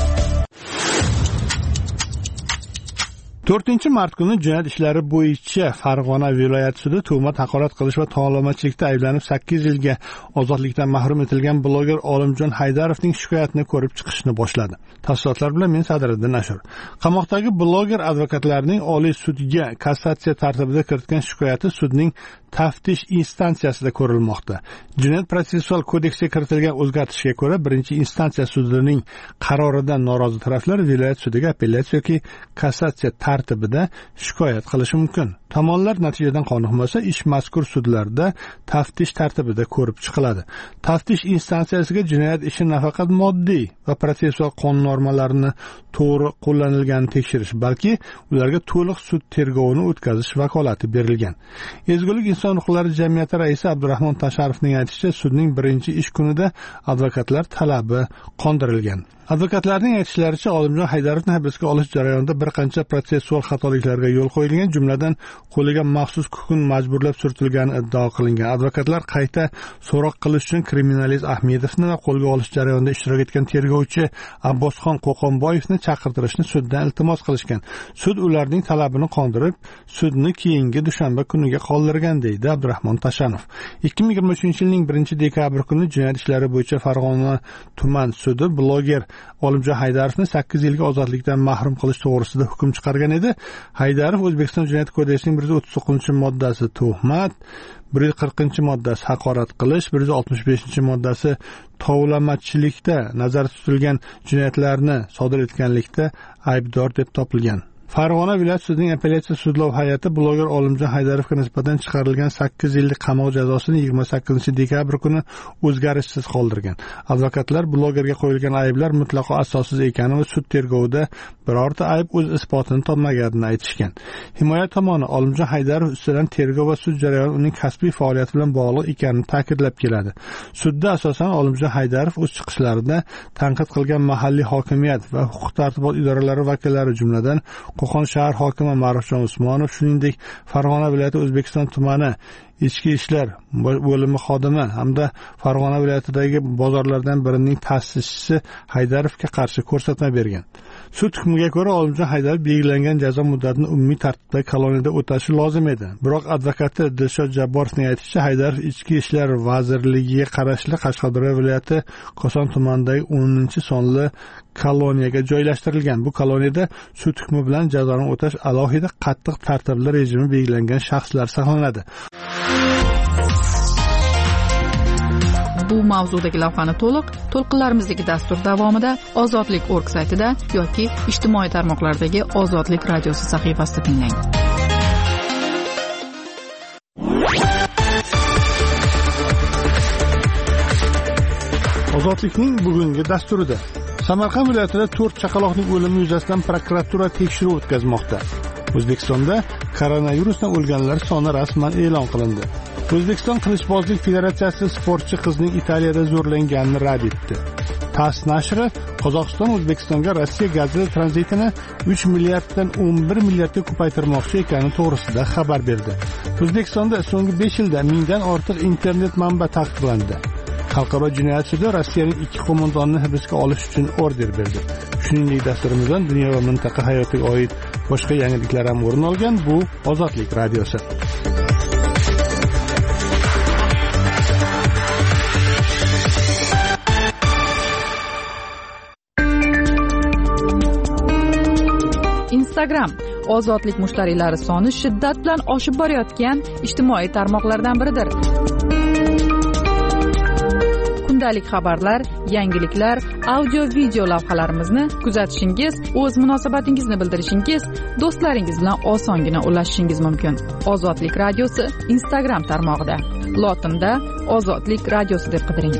to'rtinchi mart kuni jinoyat ishlari bo'yicha Farg'ona viloyat sudi tuhmat, haqorat qilish va tovlamachilikda ayblanib sakkiz yilga ozodlikdan mahrum etilgan bloger Olimjon Haydarovning shikoyatini ko'rib chiqishni boshladi. Tafsilotlar bilan men Sadiriddin Ashur. Qamoqdagi bloger advokatlarining Oliy sudga kassatsiya tartibida kiritgan shikoyati sudning taftish instansiyasida ko'rilmoqda. Jinoyat protsessual kodeksiga kiritilgan o'zgartishga ko'ra, birinchi instansiya sudining qaroridan norozi taraflar viloyat sudiga apellyatsiya yoki kassatsiya tartibida shikoyat qilishi mumkin. Tomonlar natijadan qoniqmasa, ish mazkur sudlarda taftish tartibida ko'rib chiqiladi. Taftish instansiyasiga jinoyat ishi nafaqat moddiy va protsessual qonun normalarini to'g'ri qo'llanilganini tekshirish, balki ularga to'liq sud tergovini o'tkazish vakolati berilgan. Ezgulik inson huquqlari jamiyati raisi Abdurahmon Tasharovning aytishicha, sudning birinchi ish kunida advokatlar talabi qondirilgan. Advokatlarning aytishlaricha, Olimjon Haydarovni hibsga olish jarayonida bir qancha protsessual xatoliklarga yo'l qo'yilgan, jumladan qo'liga maxsus kukun majburlab surtilgani iddao qilingan. Advokatlar qayta so'roq qilish uchun kriminalist Ahmedovni va qo'lga olish jarayonida ishtirok etgan tergovchi Abbosxon Qo'qonboyevni chaqirtirishni suddan iltimos qilishgan. Sud ularning talabini qondirib, sudni keyingi dushanba kuniga qoldirgan, deydi Abdurahmon Tashanov. ikki ming yigirma uchinchi yilning birinchi dekabr kuni jinoyat ishlari bo'yicha Farg'ona tuman sudi bloger Olimjon Haydarovni sakkiz yilga ozodlikdan mahrum qilish to'g'risida hukm chiqargan edi. Haydarov O'zbekiston Jinoyat kodeksining bir yuz o'ttiz to'qqizinchi moddasi tuhmat, bir yuz qirqinchi moddasi haqorat qilish, bir yuz oltmish beshinchi moddasi tovlamachilikda nazarda tutilgan jinoyatlarni sodir etganlikda aybdor deb topilgan. Farg'ona viloyat sudining apellyatsiya sudlov hay'ati bloger Olimjon Haydarovga nisbatan chiqarilgan sakkiz yillik qamoq jazosini yigirma sakkizinchi dekabr kuni o'zgarishsiz qoldirgan. Advokatlar blogerga qo'yilgan ayblar mutlaqo asossiz ekani va sud tergovida birorta ayb o'z isbotini topmaganini aytishgan. Himoya tomoni Olimjon Haydarov ustidan tergov va sud jarayoni uning kasbiy faoliyati bilan bog'liq ekanini ta'kidlab keladi. Sudda asosan Olimjon Haydarov o'z chiqishlarida tanqid qilgan mahalliy hokimiyat va huquq-tartibot idoralari vakillari jumladan Qo'qon shahar hokimi Ma'rufjon Usmonov, shuningdek Farg'ona viloyati O'zbekiston tumani ichki ishlar bo'limi xodimi hamda Farg'ona viloyatidagi bozorlardan birining ta'sischisi Haydarovga qarshi ko'rsatma bergan. Sud hukmiga ko'ra Olimjon Haydarov belgilangan jazo muddatini umumiy tartibda koloniyada o'tashi lozim edi. Biroq advokati Dilshod Jabborovning aytishicha, Haydarov ichki ishlar vazirligiga qarashli Qashqadaryo viloyati Koson tumanidagi o'ninchi sonli koloniyaga joylashtirilgan. Bu koloniyada sud hukmi bilan jazoni o'tash alohida qattiq tartibli rejimi belgilangan shaxslar saqlanadi. Bu mavzudagi lavhani to'liq to'lqinlarimizdagi dastur davomida Ozodlik org saytida yoki ijtimoiy tarmoqlardagi Ozodlik radiosi sahifasida tinglang. Ozodlikning bugungi dasturida Samarqand viloyatida to'rt chaqaloqning o'limi yuzasidan prokuratura tekshiruv o'tkazmoqda. O'zbekistonda koronavirusdan o'lganlar soni rasman e'lon qilindi. O'zbekiston Qilichbozlik federatsiyasi sportchi qizning Italiyada zo'rlanganini rad etdi. TASS nashri Qozog'iston O'zbekistonga Rossiya gazi tranzitini uch milliarddan o'n bir milliardga ko'paytirmoqchi ekani to'g'risida xabar berdi. O'zbekistonda so'nggi besh yilda mingdan ortiq internet manba taqiqlandi. Xalqaro jinoyat sudi Rossiyaning ikki qo'mondonini hibsga olish uchun order berdi. Shuningdek, dasturimizdan dunyo va mintaqa hayotiga oid boshqa yangiliklar ham o'rin olgan. Bu Ozodlik radiosi. Instagram ozodlik mushtariylari soni shiddat bilan oshib borayotgan ijtimoiy tarmoqlardan biridir. Kundalik xabarlar, yangiliklar, audio video lavhalarimizni kuzatishingiz, o'z munosabatingizni bildirishingiz, do'stlaringiz bilan osongina ulashishingiz mumkin. Ozodlik radiosi Instagram tarmog'ida. Lotinda Ozodlik radiosi deb qidiring.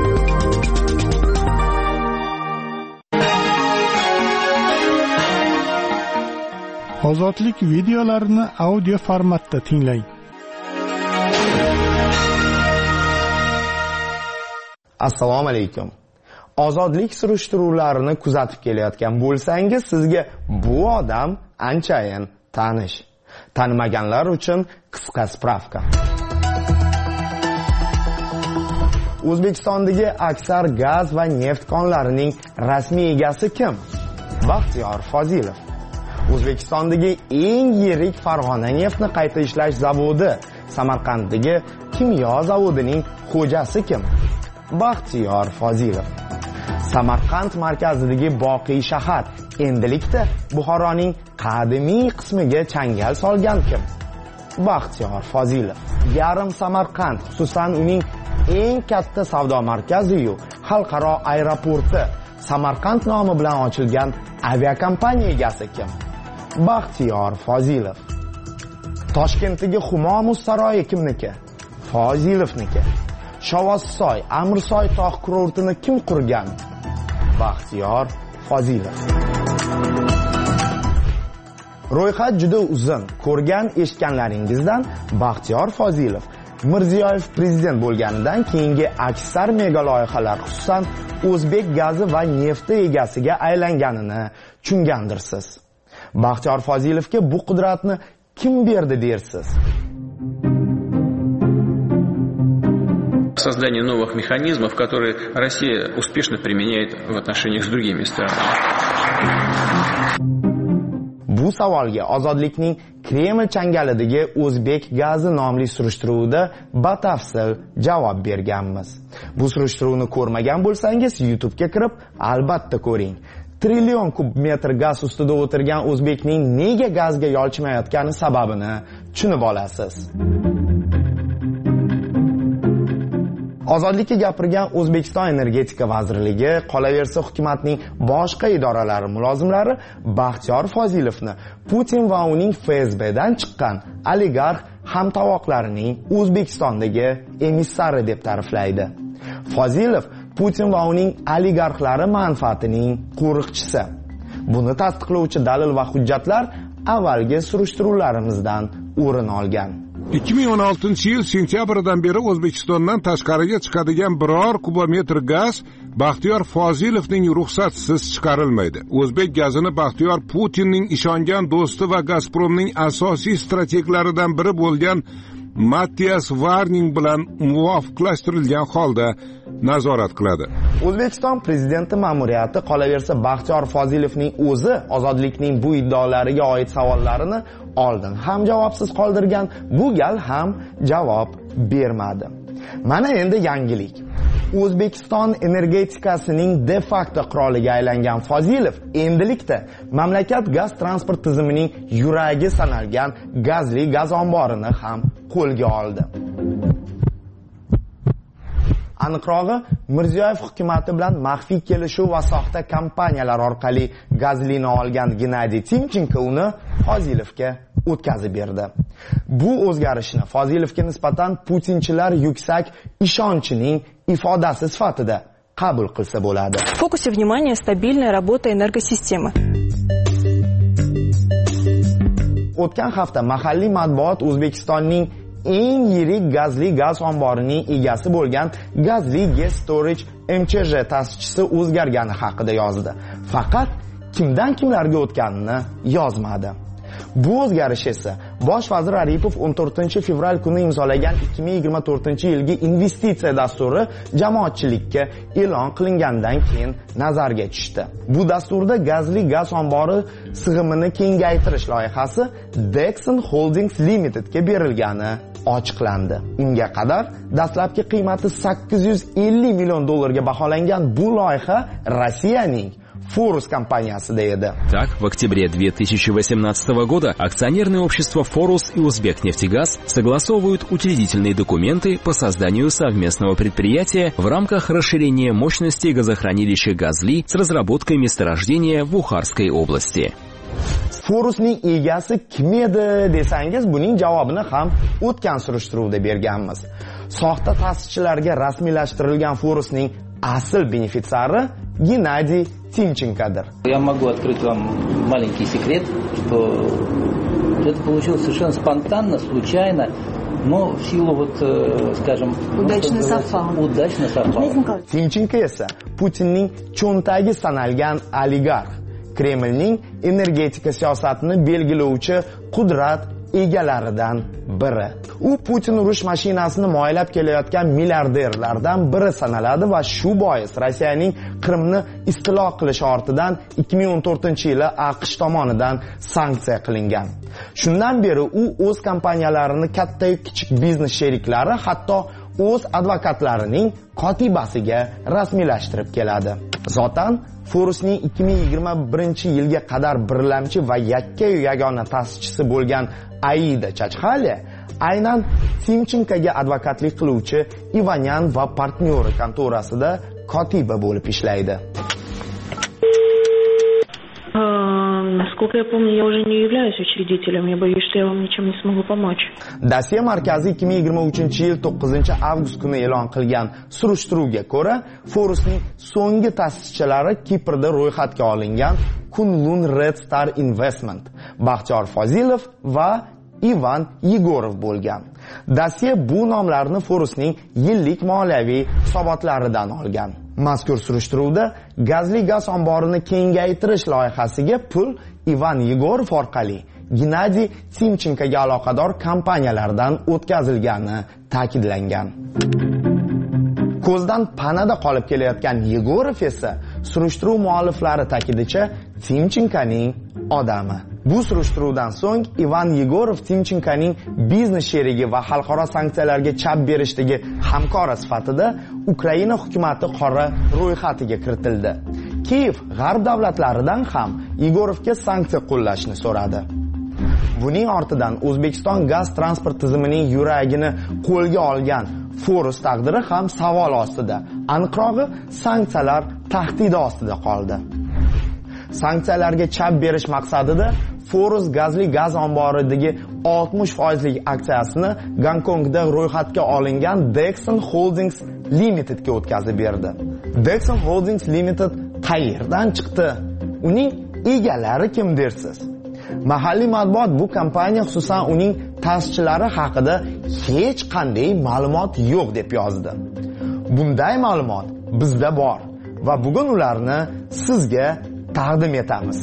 Ozodlik videolarini audio formatda tinglang. Assalomu alaykum. Ozodlik surishtiruvlarini kuzatib kelayotgan bo'lsangiz, sizga bu odam anchayin tanish. Tanimaganlar uchun qisqa spravka. O'zbekistondagi aksar gaz va neft konlarining rasmiy egasi kim? Baxtiyor Fozilov. O'zbekistondagi eng yirik Farg'ona neftni qayta ishlash zavodi Samarqanddagi kimyo zavodining xo'jasi kim? Baxtiyor Fozilov. Samarqand markazidagi Boqiy shahar endilikda Buxoroning qadimiy qismiga changal solgan kim? Baxtiyor Fozilov. Yarim Samarqand, xususan uning eng katta savdo markazi-yu xalqaro aeroporti Samarqand nomi bilan ochilgan aviakompaniya egasi kim? Baxtiyor Fozilov. Toshkentdagi Humo muz saroyi kimniki? Fozilovniki. Shovossoy, Amirsoy tog' kurortini kim qurgan? Baxtiyor Fozilov. Ro'yxat juda uzun. Ko'rgan eshitganlaringizdan Baxtiyor Fozilov Mirziyoyev prezident bo'lganidan keyingi aksar mega loyihalar, xususan o'zbek gazi va nefti egasiga aylanganini tushungandirsiz. Baxtiyor Fozilovga bu qudratni kim berdi dersiz? Создание новых механизмов, которые Россия успешно применяет в отношениях с другими странами. Bu savolga Ozodlikning Kreml changalidagi O'zbek gazi nomli surishtiruvda batafsil javob berganmiz. Bu surishtiruvni ko'rmagan bo'lsangiz, YouTube ga kirib albatta ko'ring. Trillion kub metr gaz ustida o'tirgan O'zbekning nega gazga yolchimayotgani sababini tushunib olasiz. Ozodlikka gapirgan O'zbekiston energetika vazirligi, qolaversa hukumatning boshqa idoralari mulozimlari Baxtiyor Fozilovni Putin va uning F S B'dan chiqqan oligarx hamtovoqlarining O'zbekistondagi emissari deb ta'riflaydi. Fozilov Putin va uning oligarxlari manfaatining qo'riqchisi. Buni tasdiqlovchi dalil va hujjatlar avvalgi surishtiruvlarimizdan o'rin olgan. ikki ming o'n oltinchi yil sentyabridan beri O'zbekistondan tashqariga chiqadigan biror kubometr gaz Baxtiyor Fozilovning ruxsatsiz chiqarilmaydi. O'zbek gazini Baxtiyor Putinning ishongan do'sti va Gazpromning asosiy strateglaridan biri bo'lgan Matthias Warning bilan muvofiqlashtirilgan holda nazorat qiladi. O'zbekiston prezidenti ma'muriyati qolaversa Baxtiyor Fozilovning o'zi ozodlikning bu iddaolariga oid savollarini oldin ham javobsiz qoldirgan, bu gal ham javob bermadi. Mana endi yangilik. O'zbekiston energetikasining de facto qiroliga aylangan Fozilov endilikda mamlakat gaz transport tizimining yuragi sanalgan gazli gaz omborini ham qo'lga oldi. Aniqrog'i, Mirziyoyev hukumati bilan maxfiy kelishuv va soxta kompaniyalar orqali gazlini olgan Gennadiy Timchenko uni Fozilovga o'tkazib berdi. Bu o'zgarishni Fozilovga nisbatan putinchilar yuksak ishonchining ifodasi sifatida qabul qilsa bo'ladi. В фокусе внимания стабильная работа энергосистемы. O'tgan hafta mahalliy matbuot O'zbekistonning eng yirik gazli gaz omborining egasi bo'lgan Gazli Gas Storage M Ch J ta'sischisi o'zgargani haqida yozdi. Faqat kimdan kimlarga o'tganini yozmadi. Bu o'zgarish esa Bosh vazir Aripov o'n to'rtinchi fevral kuni imzolagan ikki ming yigirma to'rtinchi yilgi investitsiya dasturi jamoatchilikka e'lon qilingandan keyin nazarga tushdi. Bu dasturda gazli gaz ombori sig'imini kengaytirish loyihasi Dexon Holdings Limitedga berilgani ochiqlandi. Unga qadar dastlabki qiymati sakkiz yuz ellik million dollarga baholangan bu loyiha Rossiyaning Forus компаниясida edi. Так, в октябре две тысячи восемнадцатого года акционерное общество Forus и Узбекнефтегаз согласовывают учредительные документы по созданию совместного предприятия в рамках расширения мощности газохранилища Газли с разработкой месторождения в Ухарской области. Forusning egasi kim edi desangiz, buning javobini ham o'tgan surishtiruvda berganmiz. Soxta ta'sischilarga rasmiylashtirilgan Forusning asl benefitsiari Gennadiy Timchenkodir. Я могу открыть вам маленький секрет, что это получилось совершенно спонтанно, случайно, но в силу вот, скажем, удачно совпало. Удачно совпало. Timchenko esa Putinning cho'ntagi sanalgan oligarx, Kremlning energetika siyosatini belgilovchi qudrat egalaridan biri. U Putin urush mashinasini moylab kelayotgan milliarderlardan biri sanaladi va shu bois Rossiyaning Qrimni istilo qilishi ortidan ikki ming o'n to'rtinchi yili AQSh tomonidan sanksiya qilingan. Shundan beri u o'z kompaniyalarini katta yu kichik biznes sheriklari, hatto o'z advokatlarining kotibasiga rasmiylashtirib keladi. Zotan Forusning ikki ming yigirma birinchi yilga qadar birlamchi va yakka-yu yagona ta'sischisi bo'lgan Aida Chachxale aynan Timchenkoga advokatlik qiluvchi Ivanyan va partnyori kontorasida kotiba bo'lib ishlaydi. Насколько я помню, я уже не являюсь учредителем. Я боюсь, что я вам ничем не смогу помочь. Dasiya markazi ikki ming yigirma uchinchi yil to'qqizinchi avgust kuni e'lon qilgan surishtiruvga ko'ra, Forusning so'nggi ta'sischilari Kiprda ro'yxatga olingan Kunlun Red Star Investment, Baxtiyor Fozilov va Ivan Yegorov bo'lgan. Dasiya bu nomlarni Forusning yillik moliyaviy hisobotlaridan olgan. Mazkur surishtiruvda gazli gaz omborini kengaytirish loyihasiga pul Ivan Yegorov orqali Gennadiy Timchenkoga aloqador kompaniyalardan o'tkazilgani ta'kidlangan. Ko'zdan panada qolib kelayotgan Yegorov esa surishtiruv mualliflari ta'kidicha Timchenkoning odami. Bu surishtiruvdan so'ng Ivan Yegorov Timchenkoning biznes sherigi va xalqaro sanksiyalarga chap berishdagi hamkori sifatida Ukraina hukumati qora ro'yxatiga kiritildi. Kiyev g'arb davlatlaridan ham Yegorovga sanksiya qo'llashni so'radi. Buning ortidan O'zbekiston gaz transport tizimining yuragini qo'lga olgan Forus taqdiri ham savol ostida. Aniqrog'i, sanksiyalar tahdidi ostida qoldi. Sanksiyalarga chap berish maqsadida Forus gazli gaz omboridagi oltmish foizlik aksiyasini Gonkongda ro'yxatga olingan Dexon Holdings Limitedga o'tkazib berdi. Dexon Holdings Limited qayerdan chiqdi? Uning egalari kim dersiz? Mahalliy matbuot bu kompaniya, xususan uning ta'sischilari haqida hech qanday ma'lumot yo'q deb yozdi. Bunday ma'lumot bizda bor va bugun ularni sizga taqdim etamiz.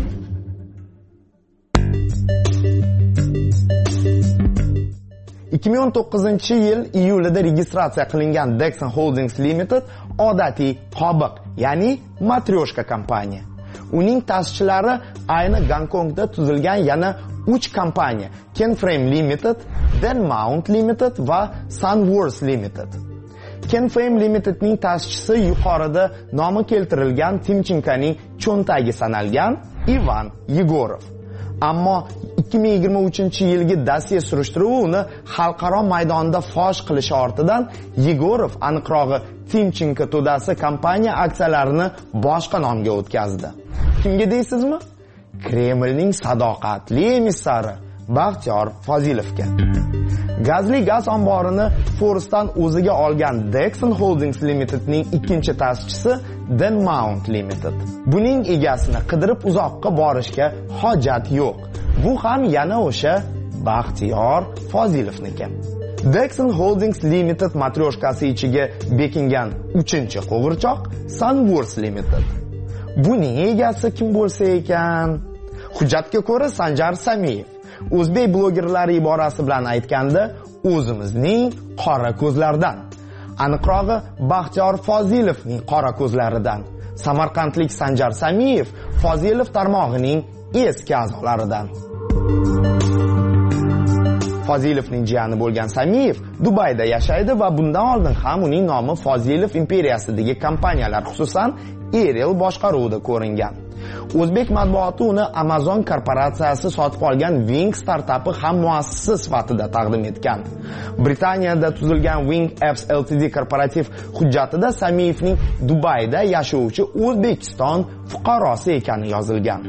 ikki ming o'n to'qqizinchi yil iyulida registratsiya qilingan Dexon Holdings Limited odatiy qobiq, ya'ni matryoshka kompaniya. Uning ta'sischilari ayni Gonkongda tuzilgan yana uch kompaniya: Kenframe Limited, Denmount Limited va Sunworth Limited. Kenframe Limitedning ta'sischisi yuqorida nomi keltirilgan Timchenkoning cho'ntagi sanalgan Ivan Yegorov. Ammo ikki ming yigirma uchinchi yilgi dosiye surishtiruvi uni xalqaro maydonda fosh qilishi ortidan Yegorov, aniqrog'i Timchenko to'dasi kompaniya aksiyalarini boshqa nomga o'tkazdi. Kimga deysizmi? Kremlning sadoqatli emissari Baxtiyor Fozilovga. Gazli gaz omborini Forusdan o'ziga olgan Dexon Holdings Limitedning ikkinchi ta'sischisi Denmount Limited. Buning egasini qidirib uzoqqa borishga hojat yo'q. Bu ham yana o'sha Baxtiyor Fozilovniki. Dexon Holdings Limited matryoshkasi ichiga bekingan uchinchi qo'g'irchoq Sunworth Limited. Buning egasi kim bo'lsa ekan? Hujjatga ko'ra Sanjar Samiyev. O'zbek blogerlari iborasi bilan aytganda, o'zimizning qora ko'zlardan. Aniqrog'i Baxtiyor Fozilovning qora ko'zlaridan. Samarqandlik Sanjar Samiyev Fozilov tarmog'ining eski a'zolaridan. Fozilovning jiyani bo'lgan Samiyev Dubayda yashaydi va bundan oldin ham uning nomi Fozilov imperiyasidagi kompaniyalar, xususan Erel boshqaruvida ko'ringan. O'zbek matbuoti uni Amazon korporatsiyasi sotib olgan Wing startapi ham muassisi sifatida taqdim etgan. Britaniyada tuzilgan Wing Apps Ltd korporativ hujjatida Samiyevning Dubayda yashovchi O'zbekiston fuqarosi ekani yozilgan.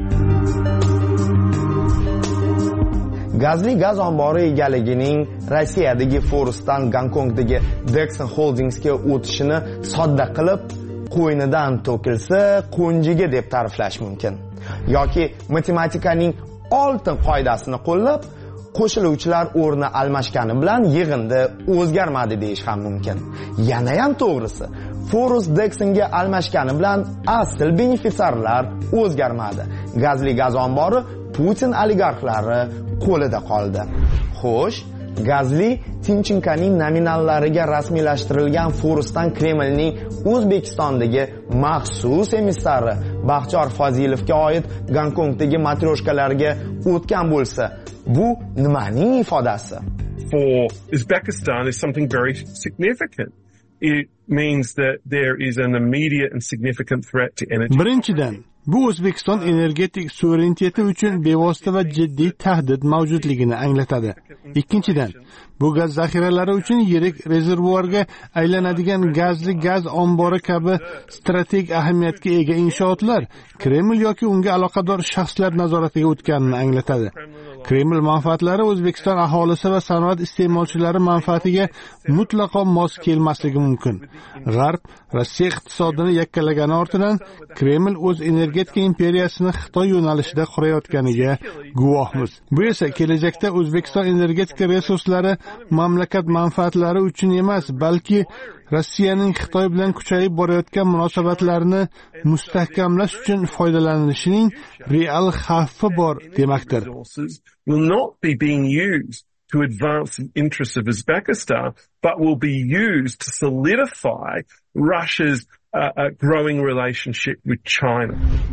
Gazli gaz ombori egaligining Rossiyadagi Forusdan Gonkongdagi Dexon Holdingsga o'tishini sodda qilib, qo'ynidan to'kilsa qo'njiga deb ta'riflash mumkin. Yoki matematikaning oltin qoidasini qo'llab, qo'shiluvchilar o'rni almashgani bilan yig'indi o'zgarmadi deyish ham mumkin. Yana ham to'g'risi, Forus Dexonga almashgani bilan asl benefitsiarlar o'zgarmadi. Gazli gaz ombori Putin oligarxlari qo'lida qoldi. Xo'sh, Gazli Timchenkoning nominallariga rasmiylashtirilgan Forusdan Kremlning O'zbekistondagi maxsus emissari Baxtiyor Fozilovga oid Gonkongdagi matryoshkalarga o'tgan bo'lsa, bu nimaning ifodasi? For Uzbekistan is something very significant. It means that there is an immediate and significant threat to energy. Birinchidan, bu O'zbekiston energetik suvereniteti uchun bevosita va jiddiy tahdid mavjudligini anglatadi. Ikkinchidan, bu gaz zaxiralari uchun yirik rezervuarga aylanadigan gazli gaz ombori kabi strategik ahamiyatga ega inshootlar Kreml yoki unga aloqador shaxslar nazoratiga o'tganini anglatadi. Kreml manfaatlari O'zbekiston aholisi va sanoat iste'molchilari manfaatiga mutlaqo mos kelmasligi mumkin. G'arb Rossiya iqtisodini yakkalagani ortidan Kreml o'z energetika imperiyasini Xitoy yo'nalishida qurayotganiga guvohmiz. Bu esa kelajakda O'zbekiston energetika resurslari mamlakat manfaatlari uchun emas, balki Rossiyaning Xitoy bilan kuchayib borayotgan munosabatlarini mustahkamlash uchun foydalanishining real xavfi bor demakdir. Will not be being used to advance the interests of Uzbekistan, but will be used to solidify Russia's uh, uh, growing relationship with China.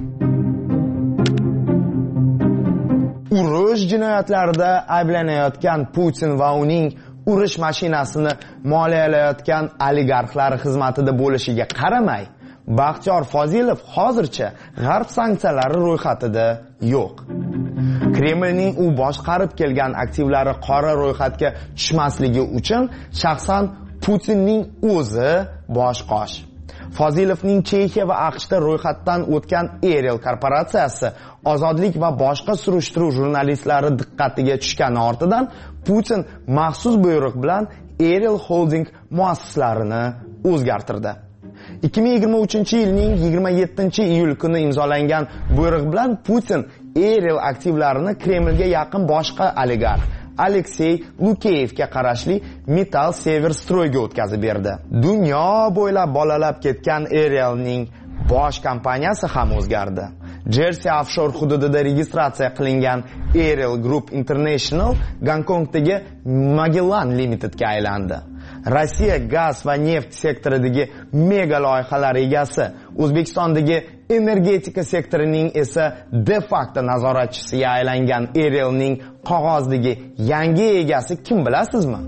Urush jinoyatlarida ayblanayotgan Putin va uning urush mashinasini moliyalayotgan oligarxlar xizmatida bo'lishiga qaramay, Baxtiyor Fozilov hozircha g'arb sanksiyalari ro'yxatida yo'q. Kremlning u boshqarib kelgan aktivlari qora ro'yxatga tushmasligi uchun shaxsan Putinning o'zi bosh qosh. Fozilovning Chexiya va AQShda ro'yxatdan o'tgan Eril korporatsiyasi ozodlik va boshqa surishtiruv jurnalistlari diqqatiga tushgani ortidan Putin maxsus buyruq bilan Eril Holding muassislarini o'zgartirdi. ikki ming yigirma uchinchi yilning yigirma yettinchi iyul kuni imzolangan buyruq bilan Putin Eril aktivlarini Kremlga yaqin boshqa oligarx Aleksey Lukeyevga qarashli Metal Severstroyga o'tkazib berdi. Dunyo bo'ylab bolalab ketgan Erilning bosh kompaniyasi ham o'zgardi. Jersey offshore hududida registratsiya qilingan Eril Group International Gonkongdagi Magellan Limitedga aylandi. Rossiya gaz va neft sektoridagi mega loyihalar egasi, O'zbekistondagi energetika sektorining esa de facto nazoratchisiga aylangan Erilning qog'ozdagi yangi egasi kim bilasizmi?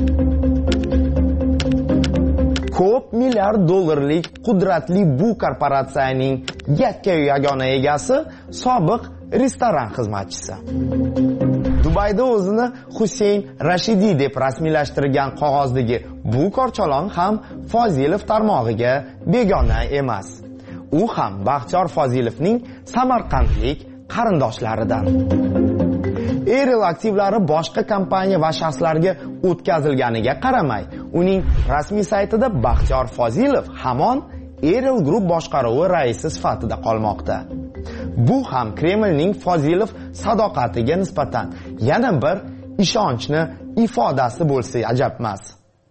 Ko'p milliard dollarlik qudratli bu korporatsiyaning yakka yagona egasi sobiq restoran xizmatchisi. Dubayda o'zini Husayn Rashidi deb rasmiylashtirgan qog'ozdagi bu korchalon ham Fozilov tarmog'iga begona emas. U ham Baxtiyor Fozilovning samarqandlik qarindoshlaridan. Eril aktivlari boshqa kompaniya va shaxslarga o'tkazilganiga qaramay, uning rasmiy saytida Baxtiyor Fozilov hamon Eril Group boshqaruvi raisi sifatida qolmoqda. Bu ham Kremlning Fozilov sadoqatiga nisbatan yana bir ishonchni ifodasi bo'lsa ajab emas.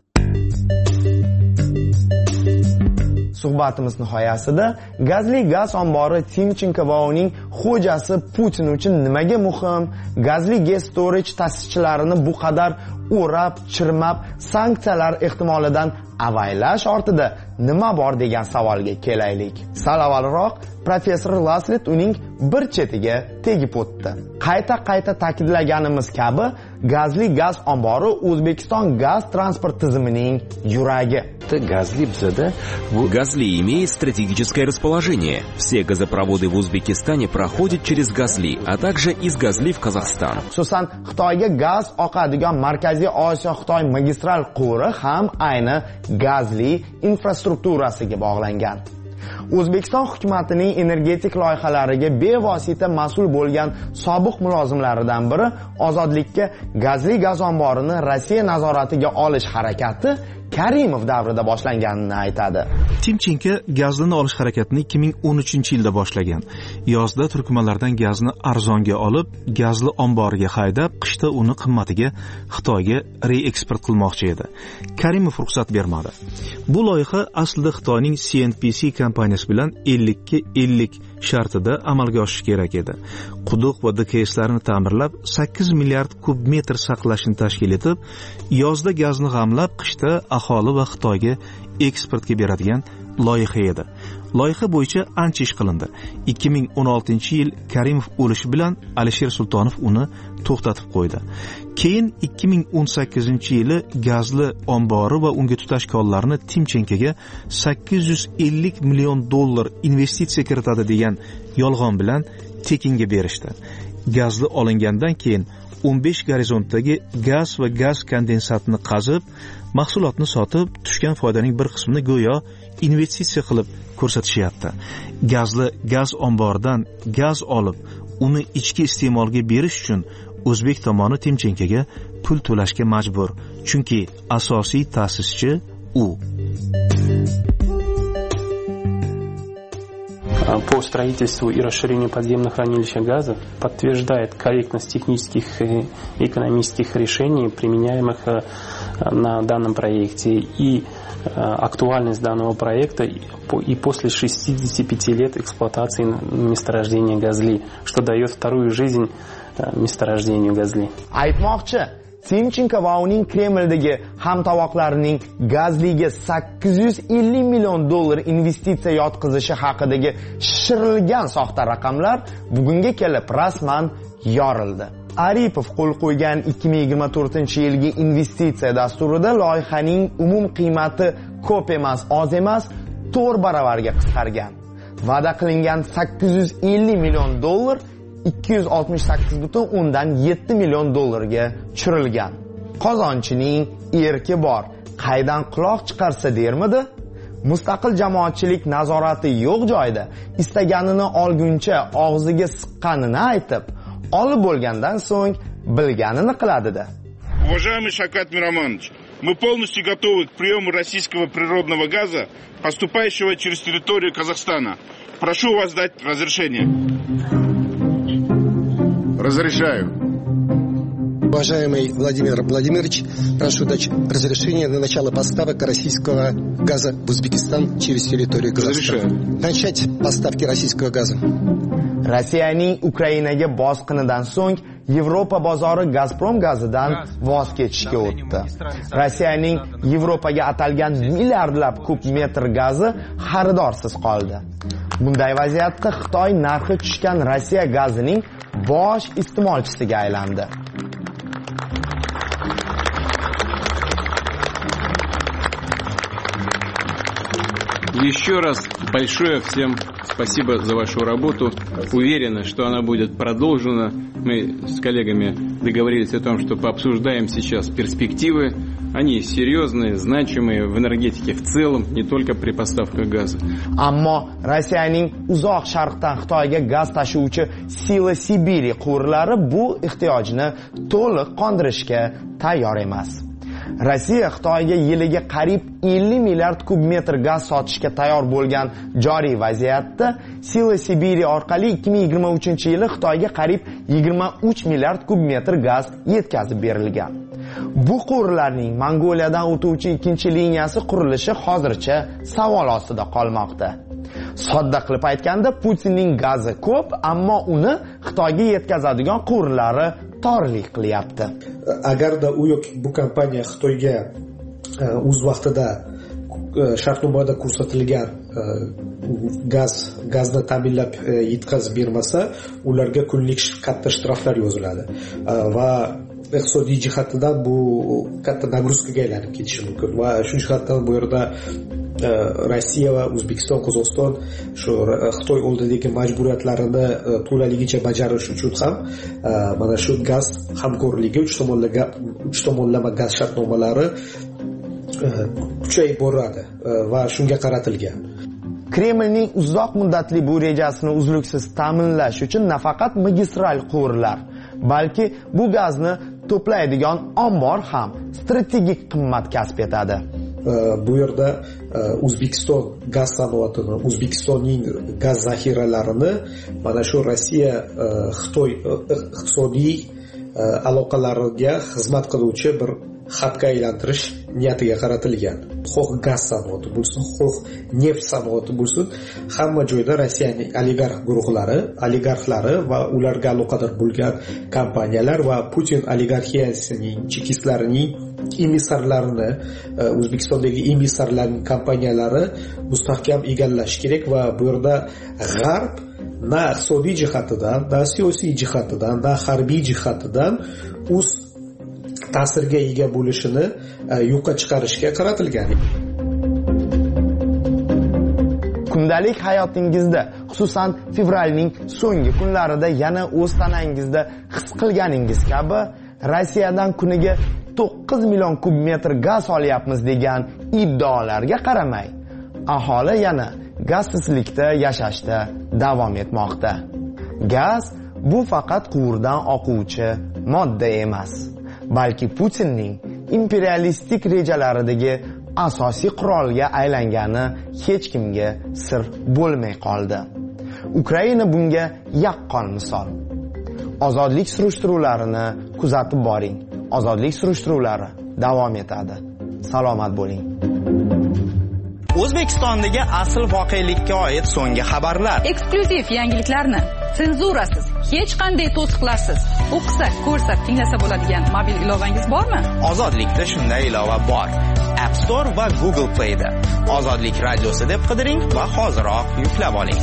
Suhbatimiz nihoyasida gazli gaz ombori Timchenko va uning xo'jasi Putin uchun nimaga muhim, gazli gas storage ta'sischilarini bu qadar o'rab, chirmab, sanksiyalar ehtimolidan avaylash ortida nima bor degan savolga kelaylik. Sal avvalroq professor Laslet uning bir chetiga tegib o'tdi. Qayta-qayta ta'kidlaganimiz kabi, gazli gaz ombori O'zbekiston gaz transport tizimining yuragi. Газли бзада. Газли имеет стратегическое расположение. Все газопроводы в Узбекистане проходят через Газли, а также из Газли в Казахстан. Xususan, Xitoyga gaz oqadigan Markaziy Osiyo Xitoy magistral quvuri ham ayni Gazli infrastrukturasiga bog'langan. O'zbekiston hukumatining energetik loyihalariga bevosita mas'ul bo'lgan sobiq mulozimlaridan biri ozodlikka gazli gaz omborini Rossiya nazoratiga olish harakati Karimov davrida boshlanganini aytadi. Timchenko gazni olish harakatini ikki ming o'n uchinchi yilda boshlagan. Yozda turkmanlardan gazni arzonga olib, gazli omboriga haydab, qishda uni qimmatiga Xitoyga reeksport qilmoqchi edi. Karimov ruxsat bermadi. Bu loyiha aslida Xitoyning C N P C kompaniyasi bilan ellik ga ellik shartida amalga oshishi kerak edi. Quduq va D K S'larni ta'mirlab, sakkiz milliard kub metr saqlashni tashkil etib, yozda gazni g'amlab, qishda aholi va Xitoyga eksportga beradigan loyiha edi. Loyiha bo'yicha ancha ish qilindi. ikki ming o'n oltinchi yil Karimov o'lishi bilan Alisher Sultonov uni to'xtatib qo'ydi. Keyin ikki ming o'n sakkizinchi yili gazli ombori va unga tutash konlarini Timchenkoga sakkiz yuz ellik million dollar investitsiya kiritadi degan yolg'on bilan tekinga berishdi. Gazli olingandan keyin o'n besh gorizontdagi gaz va gaz kondensatini qazib, mahsulotni sotib, tushgan foydaning bir qismini go'yo investitsiya qilib ko'rsatishyapti. Gazli gaz omboridan gaz olib, uni ichki iste'molga berish uchun o'zbek tomoni Timchenkoga pul to'lashga majbur, chunki asosiy ta'sischi u. По строительству и расширению подземных хранилищ газа подтверждает корректность технических и экономических решений, применяемых на данном проекте, и актуальность данного проекта и после шестидесяти пяти лет эксплуатации месторождения Газли, что дает вторую жизнь месторождению Газли. Aytmoqchi, Timchenko va uning Kremldagi hamtovoqlarining Gazliga sakkiz yuz ellik million dollar investitsiya yotqizishi haqidagi shishirilgan soxta raqamlar bugunga kelib rasman yorildi. Aripov qo'l qo'ygan ikki ming yigirma to'rtinchi yilgi investitsiya dasturida loyihaning umum qiymati ko'p emas, oz emas, to'rt baravarga qisqargan. Va'da qilingan sakkiz yuz ellik million dollar ikki yuz oltmish sakkiz butun o'ndan yetti million dollarga tushirilgan. Qozonchining erki bor. qaydan quloq chiqarsa dermidi? Mustaqil jamoatchilik nazorati yo'q joyda istaganini olguncha og'ziga siqqanini aytib, olib bo'lgandan so'ng bilganini qiladi-da. Уважаемый Шавкат Миромонович, мы полностью готовы к приему российского природного газа, поступающего через территорию Казахстана. Прошу вас дать разрешение. Разрешаю. Уважаемый Владимир Владимирович, прошу дать разрешение на начало поставок российского газа в Узбекистан через территорию Казахстана. Разрешаю. Начать поставки российского газа. Rossiyaning Ukrainaga bosqinidan so'ng Yevropa bozori Gazprom gazidan voz kechishga o'tdi. Rossiyaning Yevropaga atalgan milliardlab kub metr gazi xaridorsiz qoldi. Bunday vaziyatda Xitoy narxi tushgan Rossiya gazining bosh iste'molchisiga aylandi. Еще раз большое всем спасибо за вашу работу. Уверена, что она будет продолжена. Мы с коллегами договорились о том, что пообсуждаем сейчас перспективы. Они серьезные, значимые в энергетике в целом, не только при поставках газа. Ammo Rossiyaning uzoq sharqdan Xitoyga gaz tashuvchi Sila Sibiri quvurlari bu ehtiyojni to'liq qondirishga tayyor emas. Rossiya Xitoyga yiliga qariyb ellik milliard kub metr gaz sotishga tayyor bo'lgan joriy vaziyatda Sila Sibiri orqali ikki ming yigirma uchinchi yili Xitoyga qariyb yigirma uch milliard kub metr gaz yetkazib berilgan. Bu quvurlarning Mongoliyadan o'tuvchi ikkinchi liniyasi qurilishi hozircha savol ostida qolmoqda. Sodda qilib aytganda, Putinning gazi ko'p, ammo uni Xitoyga yetkazadigan quvurlari torlik qilyapti. Agarda u yoki bu kompaniya Xitoyga o'z vaqtida shartnomada ko'rsatilgan gaz gazni ta'minlab yetkazib bermasa, ularga kunlik katta shtraflar yoziladi va iqtisodiy jihatdan bu katta nagruzkaga aylanib ketishi mumkin va shu jihatdan bu yerda Rossiya va O'zbekiston, Qozog'iston shu Xitoy oldidagi majburiyatlarini to'laligicha bajarish uchun ham mana shu gaz hamkorligi uch tomonlama uch tomonlama gaz shartnomalari kuchayib boradi va shunga qaratilgan. Kremlning uzoq muddatli bu rejasini uzluksiz ta'minlash uchun nafaqat magistral quvurlar, balki bu gazni to'playdigan ombor ham strategik qimmat kasb etadi. Bu yerda O'zbekiston gaz sanoatini, O'zbekistonning gaz zaxiralarini mana shu Rossiya Xitoy iqtisodiy aloqalariga xizmat qiluvchi bir xatga aylantirish niyatiga qaratilgan. Xo'sh gaz sanoati bo'lsin, xo'sh neft sanoati bo'lsin, hamma joyda Rossiyaning oligarx guruhlari, oligarxlari va ularga aloqador bo'lgan kompaniyalar va Putin oligarxiyasining, chekistlarining emissarlarini, O'zbekistondagi emissarlarning kompaniyalari mustahkam egallash kerak va bu yerda G'arb na iqtisodiy jihatidan, na siyosiy jihatidan, na harbiy jihatidan o'z ta'sirga ega bo'lishini yo'qqa chiqarishga qaratilgan. Kundalik hayotingizda, xususan fevralning so'nggi kunlarida yana o'z tanangizda his qilganingiz kabi Rossiyadan kuniga to'qqiz million kub metr gaz olyapmiz degan iddaolarga qaramay, aholi yana gazsizlikda yashashda davom etmoqda. Gaz bu faqat quvurdan oquvchi modda emas, balki Putinning imperialistik rejalaridagi asosiy qurolga aylangani hech kimga sir bo'lmay qoldi. Ukraina bunga yaqqol misol. Ozodlik surishtiruvlarini kuzatib boring. Ozodlik surishtiruvlari davom etadi. Salomat bo'ling. O'zbekistondagi asl voqelikka oid so'nggi xabarlar. Eksklyuziv yangiliklarni senzurasiz, hech qanday to'siqlarsiz o'qisak, ko'rsak, tinglasa bo'ladigan mobil ilovangiz bormi? Ozodlikda shunday ilova bor. App Store va Google Play da. Ozodlik radiosi deb qidiring va hoziroq yuklab oling.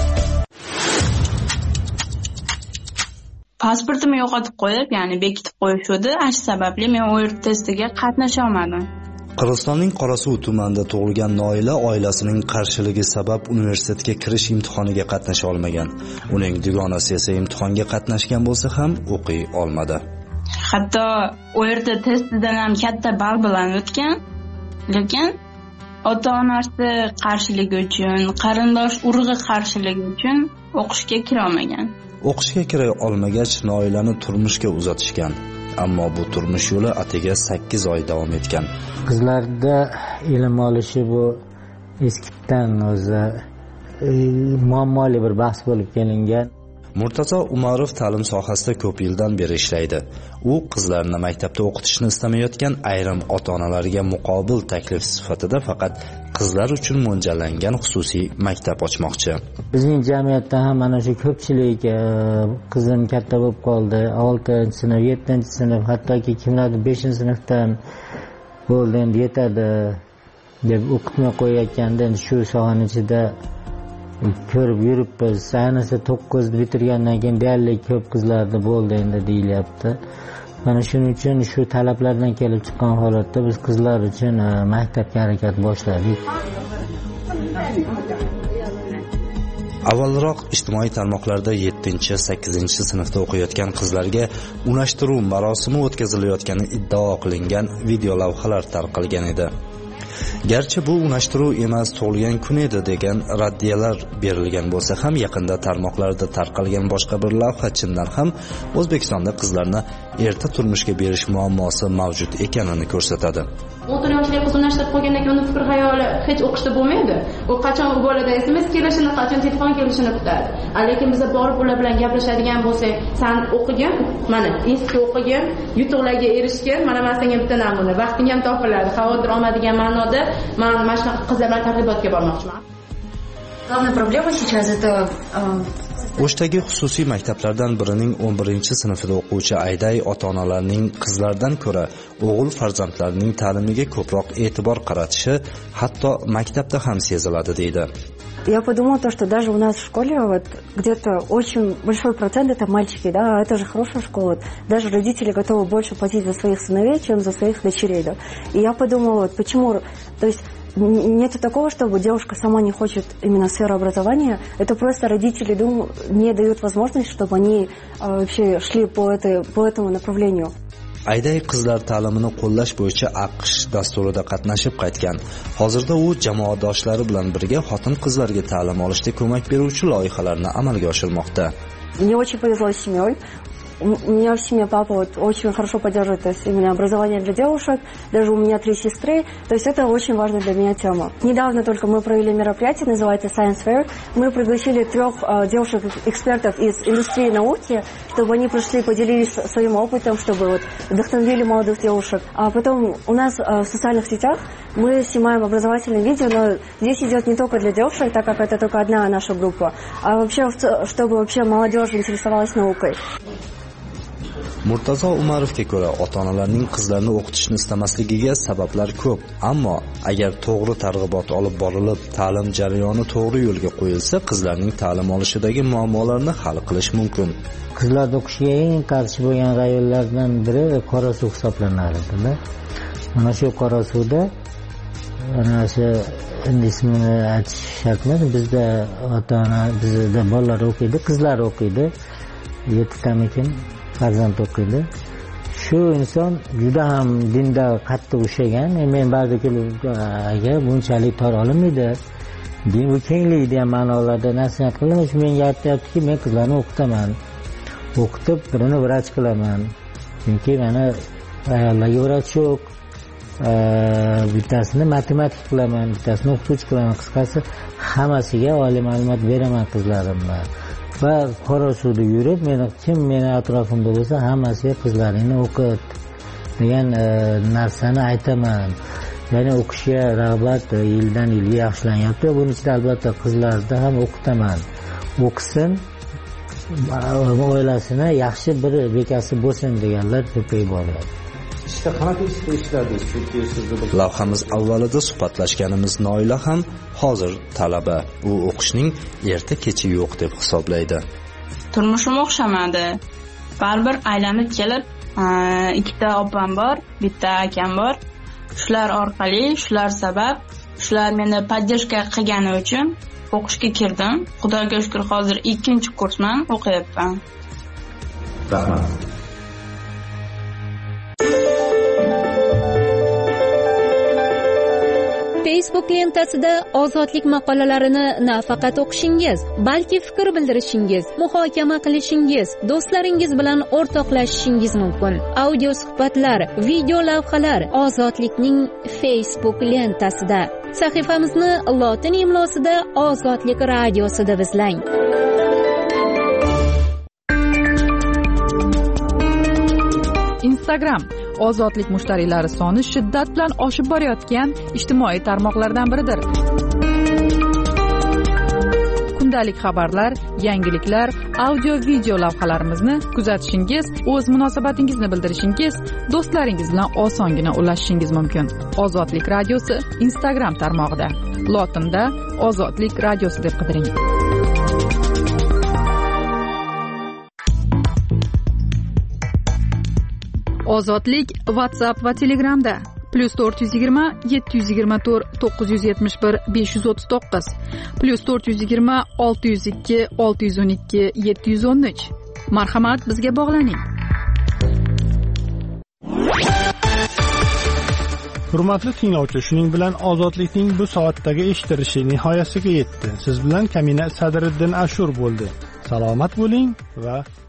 Pasportimni yo'qotib qo'yib, ya'ni bekitib qo'yishdi. Shu sababli men O R T testiga qatnasha olmadim. Qirg'izistonning Qorasuv tumanida tug'ilgan Noila oilasining qarshiligi sabab universitetga kirish imtihoniga qatnasha olmagan. Uning dugonasi esa imtihonga qatnashgan bo'lsa ham o'qiy olmadi. Hatto O R T testidan ham katta ball bilan o'tgan. lekin ota-onasi qarshiligi uchun, qarindosh urug'i qarshiligi uchun o'qishga kira olmagan. O'qishga kira olmagach, Noilani turmushga uzatishgan. Ammo bu turmush yo'li atigi sakkiz oy davom etgan. Qizlarda ilm olishi bu eskitdan o'zi muammoli bir bahs bo'lib kelingan. Murtazo Umarov ta'lim sohasida ko'p yildan beri ishlaydi. U qizlarni maktabda o'qitishni istamayotgan ayrim ota-onalarga muqobil taklif sifatida faqat qizlar uchun mo'ljallangan xususiy maktab ochmoqchi. Bizning jamiyatda ham mana shu ko'pchilik qizim katta bo'lib qoldi, oltinchi sinf, yettinchi sinf, hattoki kimlardir beshinchi sinfdan bo'ldi, endi yetadi deb o'qitmay qo'yayotganda shu sohaning ichida ko'rib yuribmiz. Ayniqsa to'qqizni bitirgandan keyin deyarli ko'p qizlarda bo'ldi endi deyilyapti. Mana shuning uchun shu talablardan kelib chiqqan holatda biz qizlar uchun maktabga harakat boshladik. Avvalroq ijtimoiy tarmoqlarda yettinchi sakkizinchi sinfda o'qiyotgan qizlarga unashtiruv marosimi o'tkazilayotgani iddao qilingan video lavhalar tarqalgan edi. Garchi bu unashtiruv emas, tug'ilgan kun edi degan raddiyalar berilgan bo'lsa ham, yaqinda tarmoqlarda tarqalgan boshqa bir lavha chindan ham O'zbekistonda qizlarni erta turmushga berish muammosi mavjud ekanini ko'rsatadi. o'n to'rt yoshli qiz unashtirib qo'yganda uni fikr xayoli hech o'qishda bo'lmaydi. U qachon u bolada S M S kelishini, qachon telefon kelishini kutadi. Lekin biz borib ular bilan gaplashadigan bo'lsak, "Sen o'qigan, mana institutda o'qigan, yutuqlarga erishgan, mana men senga bitta namuna, vaqting ham topiladi." Xavotir olmadigan ma'noda men mana shunaqa qizlar bilan targ'ibotga bormoqchiman. Главная проблема сейчас это O'shdagi xususiy maktablardan birining o'n birinchi sinfida o'quvchi Ayday ota-onalarning qizlardan ko'ra o'g'il farzandlarining ta'limiga ko'proq e'tibor qaratishi hatto maktabda ham seziladi deydi. Я подумала то, что даже у нас в школе вот где-то очень большой процент это мальчики, да, это же хорошая школа. Даже родители готовы больше платить за своих сыновей, чем за своих дочерей, да. И я подумала, вот почему, то есть нету такого, чтобы девушка сама не хочет именно сферу образования. Это просто родители думают, не дают возможность, чтобы они э, вообще шли по этой по этому направлению. Ayday qizlar ta'limini qo'llash bo'yicha AQSh dasturida qatnashib qaytgan. Hozirda u jamoadoshlari bilan birga xotin-qizlarga ta'lim olishda ko'mak beruvchi loyihalarni amalga oshirmoqda. Мне очень повезло с семьей. У меня в семье папа вот очень хорошо поддерживает, то есть именно образование для девушек. Даже у меня три сестры. То есть это очень важная для меня тема. Недавно только мы провели мероприятие, называется Science Fair. Мы пригласили трех э, девушек-экспертов из индустрии науки, чтобы они пришли, поделились своим опытом, чтобы вот вдохновили молодых девушек. А потом у нас э, в социальных сетях мы снимаем образовательные видео, но здесь идет не только для девушек, так как это только одна наша группа, а вообще, чтобы вообще молодежь интересовалась наукой. Murtazo Umarovga ko'ra, ota-onalarning qizlarni o'qitishni istamasligiga sabablar ko'p, ammo agar to'g'ri targ'ibot olib borilib, ta'lim jarayoni to'g'ri yo'lga qo'yilsa, qizlarning ta'lim olishidagi muammolarni hal qilish mumkin. Qizlar o'qishga eng qarshi bo'lgan rayonlardan biri qora suv hisoblanadi. Mana shu qora suvda ana shu ismini aytish shart emas. Bizda ota-ona, bizda bolalar o'qiydi, qizlar o'qiydi. yettitamikin farzand o'qiydi. Shu inson juda ham dinda qattiq ushlagan. Men ba'zi kunlarga bunchalik tor olmaydi. Din bu kenglikda ham ma'nolarda nasihat qilamiz. Menga aytayaptiki, men qizlarni o'qitaman. O'qitib birini vrach qilaman. Chunki mana ayollarga vrach yo'q. Bittasini matematik qilaman, bittasini o'qituvchi qilaman. Qisqasi hammasiga oliy ma'lumot beraman qizlarimga. Va qora suvda yurib, meni kim meni atrofimda bo'lsa, hammasiga qizlaringni o'qit degan narsani aytaman. Ya'ni o'qishga rag'bat yildan yilga yaxshilanyapti. Buning ichida albatta qizlarni ham o'qitaman. O'qisin, oilasini yaxshi bir bekasi bo'lsin deganlar ko'payib boryapti. Ishda qanaqa ishda ishladingiz? Chunki sizni lavhamiz avvalida suhbatlashganimiz Noila ham hozir talaba. U o'qishning erta kechi yo'q deb hisoblaydi. Turmushim o'xshamadi. Baribir aylanib kelib, ikkita opam bor, bitta akam bor. Shular orqali, shular sabab, shular meni podдержка qilgani uchun o'qishga kirdim. Xudoga shukr, hozir ikkinchi kursman, o'qiyapman. Rahmat. Facebook lentasida ozodlik maqolalarini nafaqat o'qishingiz, balki fikr bildirishingiz, muhokama qilishingiz, do'stlaringiz bilan o'rtoqlashishingiz mumkin. Audio suhbatlar, video lavhalar ozodlikning Facebook lentasida. Sahifamizni lotin imlosida Ozodlik radiosi deb izlang. Instagram ozodlik mushtariylari soni shiddat bilan oshib borayotgan ijtimoiy tarmoqlardan biridir. Kundalik xabarlar, yangiliklar, audio video lavhalarimizni kuzatishingiz, o'z munosabatingizni bildirishingiz, do'stlaringiz bilan osongina ulashishingiz mumkin. Ozodlik radiosi Instagram tarmog'ida. Lotinda Ozodlik radiosi deb qidiring. Ozodlik WhatsApp va Telegramda plus to'rt yuz yigirma yetti yuz yigirma to'rt to'qqiz yuz yetmish bir besh yuz o'ttiz to'qqiz plus to'rt yuz yigirma olti yuz ikki olti yuz o'n ikki yetti yuz o'n uch. Marhamat, bizga bog'laning. Hurmatli tinglovchi, shuning bilan ozodlikning bu soatdagi eshitilishi nihoyasiga yetdi. Siz bilan Kamina Sadriddin Ashur bo'ldi. Salomat bo'ling va